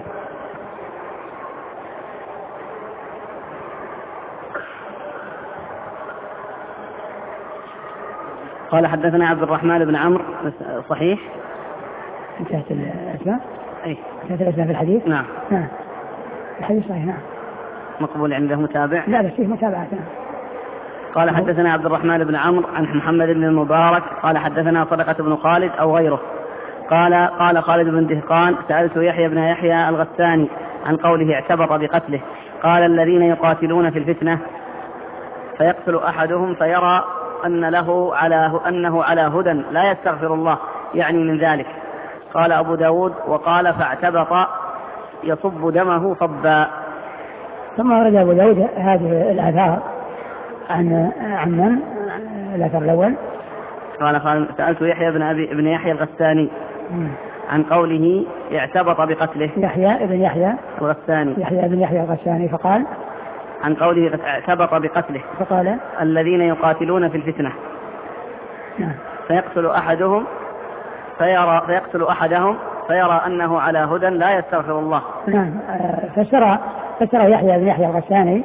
قال حدثنا عبد الرحمن بن عمرو صحيح. انتهت الأسماء. أي انتهت الأسماء في الحديث. نعم. نعم. الحديث صحيح. نعم. مقبول عنده متابع. لا بس فيه متابعة. نعم. قال حدثنا عبد الرحمن بن عمرو عن محمد بن المبارك قال حدثنا صدقة بن خالد أو غيره قال قال خالد بن دهقان سألت يحيى بن يحيى الغساني عن قوله اعتبط بقتله قال الذين يقاتلون في الفتنة فيقتل أحدهم فيرى أن له على أنه على هدى لا يستغفر الله يعني من ذلك. قال أبو داود وقال فاعتبط يصب دمه صبا. ثم ورد أبو داود هذه الآثار عن عن من الأثر الأول. قال سألت يحيى بن أبي بن يحيى الغساني عن قوله اعتبط بقتله. يحيى بن يحيى الغساني. يحيى بن يحيى الغساني فقال عن قوله اعتبط بقتله فقال الذين يقاتلون في الفتنة نعم. فيقتل أحدهم فيرى فيقتل أحدهم فيرى أنه على هدى لا يستغفر الله. نعم. فسر فسر يحيى بن يحيى الغساني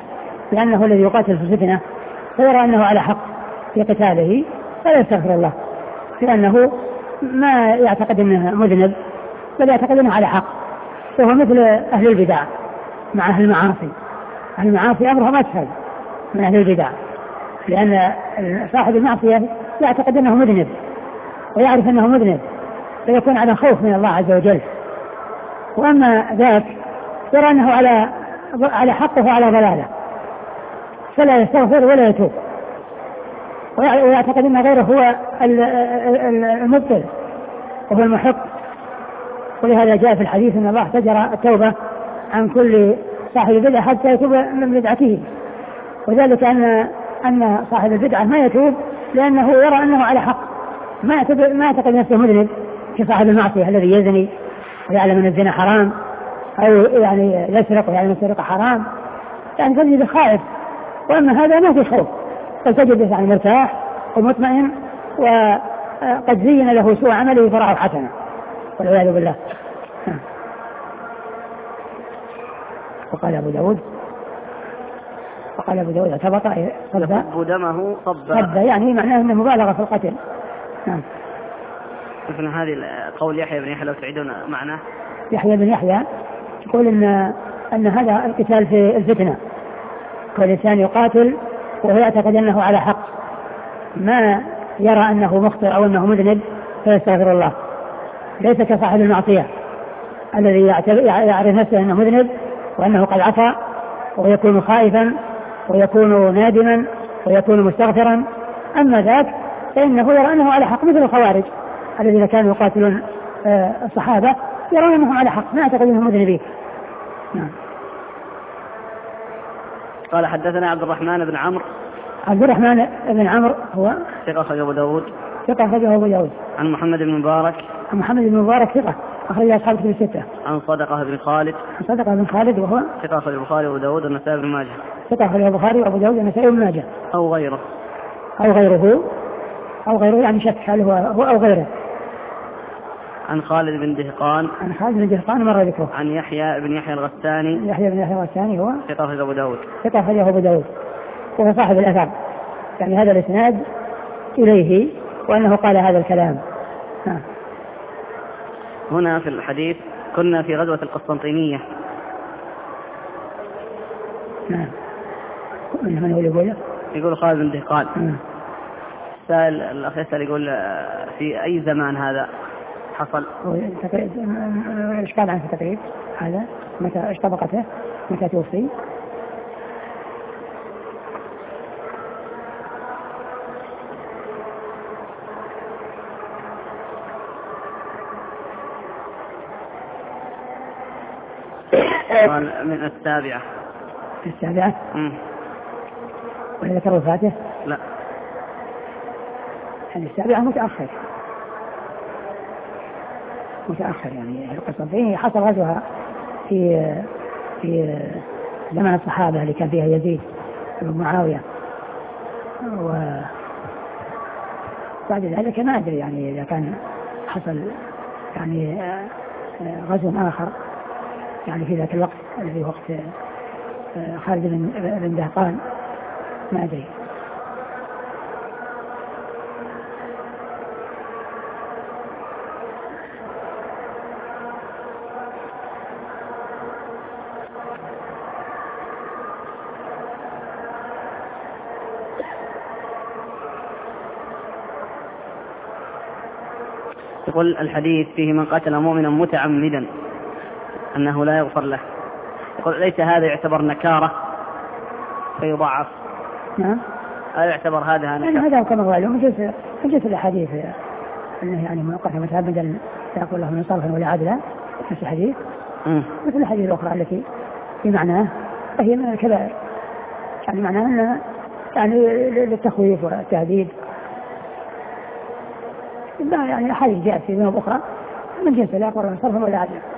لأنه الذي يقاتل في الفتنة فيرى أنه على حق في قتاله فلا يستغفر الله، لأنه ما يعتقد أنه مذنب بل يعتقد أنه على حق، وهو مثل أهل البدع مع أهل المعاصي. أهل المعاصي أمرهم أسهل من أهل البدع، لأن صاحب المعصية يعتقد أنه مذنب ويعرف أنه مذنب فيكون على خوف من الله عز وجل، وأما ذاك يرى أنه على على حقه وعلى ضلاله فلا يستغفر ولا يتوب، ويعتقد أن غيره هو المبطل وهو المحق. ولهذا جاء في الحديث أن الله تجرى التوبة عن كل صاحب بدعة حتى يتوب من بدعته، وذلك أن أن صاحب البدعة ما يتوب لأنه يرى أنه على حق، ما يعتقد ما يعتقد نفسه مذنب كصاحب المعصية الذي يزني ويعلم أن الزنا حرام أو يعني يسرق ويعلم أن السرقة حرام، يعني تجد خائف. وأما هذا ما في خوف، فتجد يعني مرتاح ومطمئن وقد زين له سوء عمله فرعه حسنة والعياذ بالله. وقال أبو داود وقال أبو داود اعتبط صب دمه صب يعني معناه أنه مبالغة في القتل. نعم. مثل هذه قول يحيى بن يحيى لو تعيدون معناه. يحيى بن يحيى يقول إن أن هذا القتال في الفتنة، كل إنسان يقاتل وهو يعتقد أنه على حق، ما يرى أنه مخطئ أو أنه مذنب فيستغفر الله، ليس كصاحب المعصية الذي يعرف نفسه أنه مذنب وأنه قد عصى ويكون خائفا ويكون نادما ويكون مستغفرا. أما ذاك فإنه يرى أنه على حق، مثل الخوارج الذين كانوا يقاتلون الصحابة يرون أنهم على حق، ما يعتقد أنهم مذنبين. نعم. قال حدثنا عبد الرحمن بن عمرو. عبد الرحمن بن عمرو هو ثقة أخرجه أبو داود. ثقة أخرجه أبو داود. عن محمد بن مبارك. عن محمد بن مبارك ثقة أخرج أصحاب كتب الستة. عن صدقة بن خالد. عن صدقة بن خالد وهو ثقة أخرجه البخاري وأبو داود والنسائي بن ماجه. ثقة أخرجه البخاري وأبو داود والنسائي بن ماجه. أو غيره. أو غيره أو غيره يعني شك هل هو هو أو غيره. عن خالد بن دهقان. عن خالد بن دهقان مر ذكره. عن يحيى بن يحيى الغساني. يحيى بن يحيى الغساني هو ثقة أخرجه أبو داود. ثقة أخرجه أبو داود وهو صاحب الأثر، يعني هذا الإسناد إليه وأنه قال هذا الكلام. ها. هنا في الحديث كنا في غزوة القسطنطينية. نعم. من هو يقول؟ يقول خالد بن دهقان. سأل الأخ يسأل يقول في أي زمان هذا حصل؟ إيش قال عنه تقريب هذا؟ متى إيش طبقته؟ متى توفي؟ من السابعة. السابعة؟ امم ولا ذكر وفاته؟ لا. يعني السابعة متأخر متأخر يعني القسطنطينية حصل غزوها في في زمن الصحابة اللي كان فيها يزيد بن معاوية، وبعد ذلك ما أدري يعني إذا كان حصل يعني غزو آخر يعني في ذاك الوقت الذي وقت خالد بن دهقان ما أدري. يقول الحديث فيه من قتل مؤمنا متعمدا أنه لا يغفر له. يقول ليس هذا يعتبر نكارة فيضعف؟ نعم. هل يعتبر هذا نكارة؟ يعني هذا كما قالوا من جنس من جنس الأحاديث أنه يعني من قتل متعمدا يقول الله من صرف ولا عدل، نفس الحديث مثل الحديث الأخرى التي في معناه فهي من الكبائر، يعني معناه أنه يعني للتخويف والتهديد، يعني حديث جاء في ذنوب أخرى من جنس لا يقول الله صرف ولا عدل.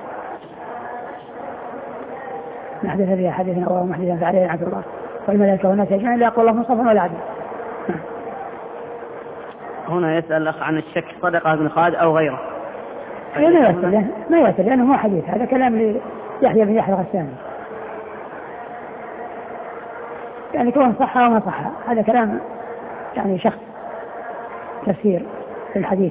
محدث فيها حديثنا أو محدثا فعليه لعنة الله والملائكة والناس أجمعين لا يقول الله صرف ولا عدل. هنا يسأل الأخ عن الشك صدقة بن خالد أو غيره. ما يوصل ما يوصل لأنه مو حديث، هذا كلام ليحيى بن يحيى الغساني. يعني كون صحة وما صحة هذا كلام يعني شخص تفسير في الحديث.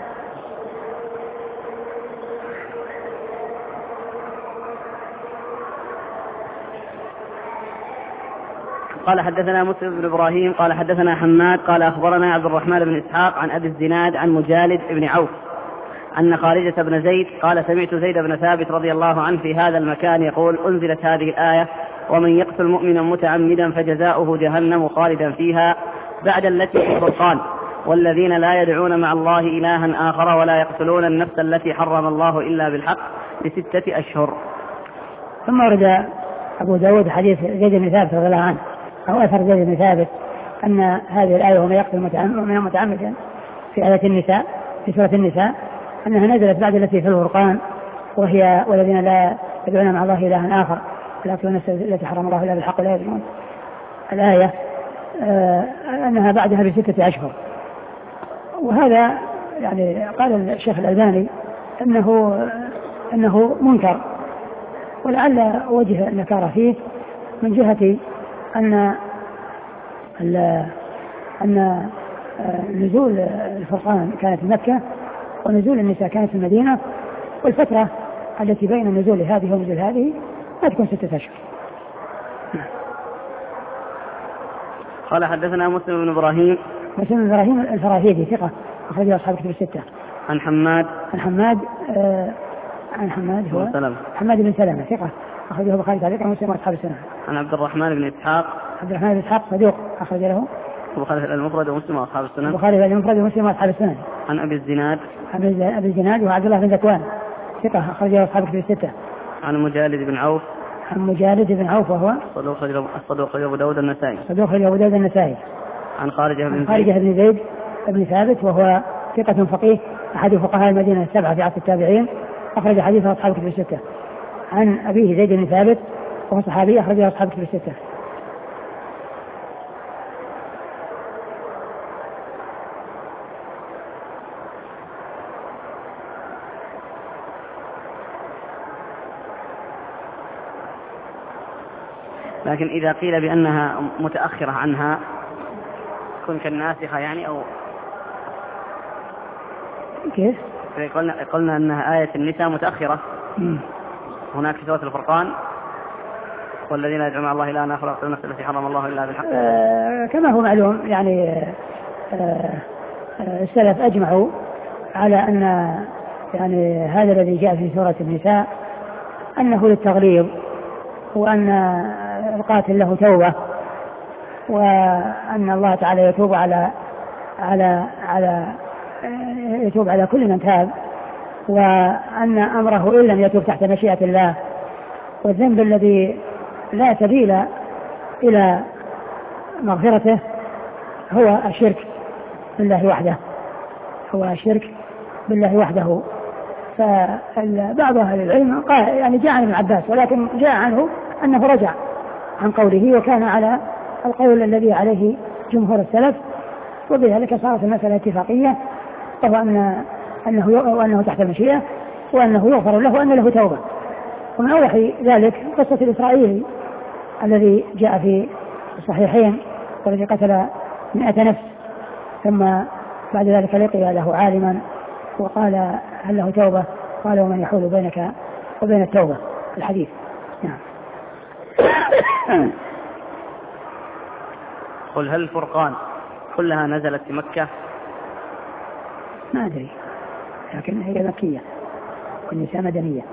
قال حدثنا مسلم بن إبراهيم قال حدثنا حماد قال أخبرنا عبد الرحمن بن إسحاق عن أبي الزناد عن مجالد بن عوف أن خارجة بن زيد قال سمعت زيد بن ثابت رضي الله عنه في هذا المكان يقول أنزلت هذه الآية ومن يقتل مؤمنا متعمدا فجزاؤه جهنم خالدا فيها بعد التي في الفرقان والذين لا يدعون مع الله إلها آخر ولا يقتلون النفس التي حرم الله إلا بالحق لستة أشهر. ثم ورد أبو داود حديث زيد بن ثابت رضي الله عنه أو أثر زيد بن ثابت أن هذه الآية ومن يقتل مؤمنا متعمدا في آية النساء في سورة النساء أنها نزلت بعد التي في الفرقان وهي والذين لا يدعون مع الله إلها آخر ولا يقتلون النفس التي حرم الله إلا بالحق ولا يزنون الآية آه أنها بعدها بستة أشهر. وهذا يعني قال الشيخ الألباني أنه أنه منكر ولعل وجه النكارة فيه من جهة أن أن نزول الفرقان كانت في مكة ونزول النساء كانت في المدينة والفترة التي بين نزول هذه ونزول هذه ما تكون ستة أشهر. قال حدثنا مسلم بن إبراهيم مسلم بن إبراهيم الفراهيدي ثقة أخرجه أصحاب الكتب الستة. عن حماد عن حماد آه عن حماد هو سلم. حماد بن سلمة ثقة أخرجه البخاري تعليقا ومسلم وأصحاب السنة. عن عبد الرحمن بن إسحاق عبد الرحمن بن إسحاق صدوق أخرج له البخاري المفرد ومسلم وأصحاب السنة. البخاري المفرد ومسلم وأصحاب السنة. عن أبي الزناد أبي الزناد وعبد الله بن ذكوان ثقة أخرجه أصحاب الكتب الستة. عن مجالد بن عوف عن مجالد بن عوف وهو صدوق أبو داود النسائي صدوق أبو داود النسائي. عن خارجة بن خارجة بن زيد بن ثابت وهو ثقة فقيه أحد فقهاء المدينة السبعة في عصر التابعين أخرج حديثه أصحاب الكتب الستة. عن أبيه زيد بن ثابت وهو صحابي أخرجه أصحاب الكتب الستة. لكن إذا قيل بأنها متأخرة عنها تكون كالناسخة يعني أو كيف؟ قلنا, قلنا أنها آية النساء متأخرة. م. هناك في سورة الفرقان والذين يدعون مع الله إلها آخر ويقتلون النفس التي حرم الله إلا بالحق. آه كما هو معلوم يعني آه آه السلف أجمعوا على أن يعني هذا الذي جاء في سورة النساء أنه للتغليظ وأن القاتل له توبة وأن الله تعالى يتوب على على على يتوب على كل من تاب وأن أمره إن لم يتوب تحت مشيئة الله والذنب الذي لا سبيل إلى مغفرته هو الشرك بالله وحده هو الشرك بالله وحده. فبعض أهل العلم قال يعني جاء عن ابن عباس ولكن جاء عنه أنه رجع عن قوله وكان على القول الذي عليه جمهور السلف وبذلك صارت المسألة اتفاقية وهو أن أنه, وأنه تحت المشيئة وأنه يغفر له وأن له توبة. ومن أوضح ذلك قصة الإسرائيلي الذي جاء في الصحيحين والذي قتل مئة نفس ثم بعد ذلك لقي له عالما وقال هل له توبة؟ قال ومن يحول بينك وبين التوبة الحديث. نعم. قل هل الفرقان كلها نزلت في مكة؟ ما أدري لكن هي مكية والنساء مدنية.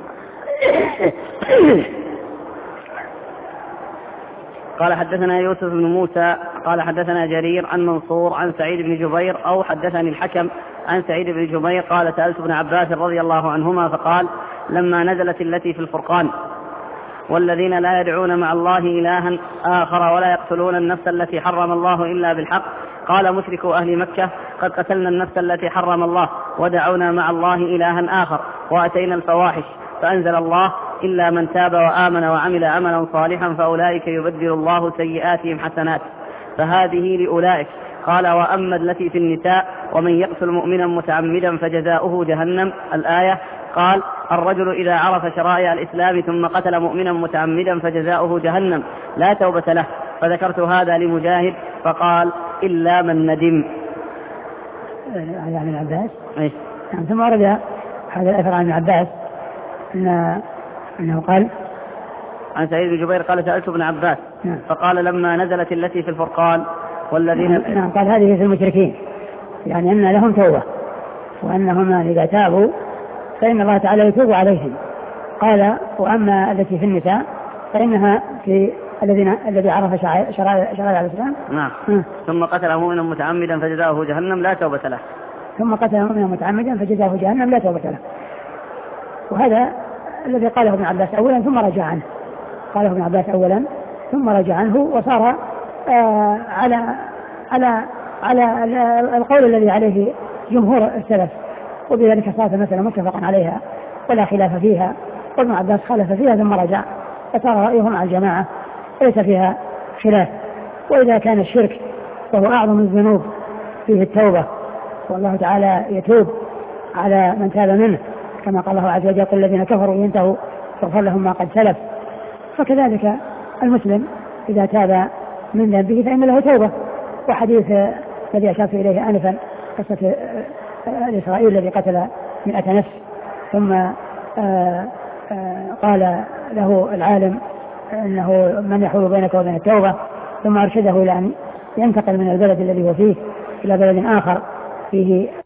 قال حدثنا يوسف بن موسى قال حدثنا جرير عن منصور عن سعيد بن جبير أو حدثني الحكم عن سعيد بن جبير قال سألت ابن عباس رضي الله عنهما فقال لما نزلت التي في الفرقان والذين لا يدعون مع الله إلها آخر ولا يقتلون النفس التي حرم الله إلا بالحق قال مشركو أهل مكة قد قتلنا النفس التي حرم الله ودعونا مع الله إلها آخر وأتينا الفواحش فأنزل الله إلا من تاب وآمن وعمل عملا صالحا فأولئك يبدل الله سيئاتهم حسنات فهذه لأولئك. قال وأما التي في النساء ومن يقتل مؤمنا متعمدا فجزاؤه جهنم الآية قال الرجل إذا عرف شرائع الإسلام ثم قتل مؤمنا متعمدا فجزاؤه جهنم لا توبة له فذكرت هذا لمجاهد فقال إلا من ندم. هذا عن عباس. إيه؟ ثم ورد هذا الأثر عن عباس إن أنه قال عن سعيد بن جبير قال سألت ابن عباس نعم. فقال لما نزلت التي في الفرقان والذين نعم قال هذه في المشركين، يعني أن لهم توبة وأنهم إذا تابوا فإن الله تعالى يتوب عليهم. قال وأما التي في النساء فإنها في الذين الذي عرف شرائع الإسلام نعم. ثم قتله مؤمنا متعمدا فجزاؤه جهنم لا توبة له. ثم قتله مؤمنا متعمدا فجزاؤه جهنم لا توبة له. وهذا الذي قاله ابن عباس أولا ثم رجع عنه. قاله ابن عباس أولا ثم رجع عنه وصار آه على على على القول الذي عليه جمهور السلف، وبذلك صارت مثلا متفقا عليها ولا خلاف فيها، وابن عباس خالف فيها ثم رجع فصار رأيهم على الجماعة ليس فيها خلاف. وإذا كان الشرك وهو أعظم الذنوب فيه التوبة، والله تعالى يتوب على من تاب منه كما قال الله عز وجل قل الذين كفروا ينتهوا فاغفر لهم ما قد سلف، فكذلك المسلم إذا تاب من ذنبه فإن له توبة. وحديث الذي أشرت إليه آنفا قصة الإسرائيلي الذي قتل مئة نفس ثم آآ آآ قال له العالم أنه من يحول بينك وبين التوبة، ثم أرشده إلى أن ينتقل من البلد الذي هو فيه إلى بلد آخر فيه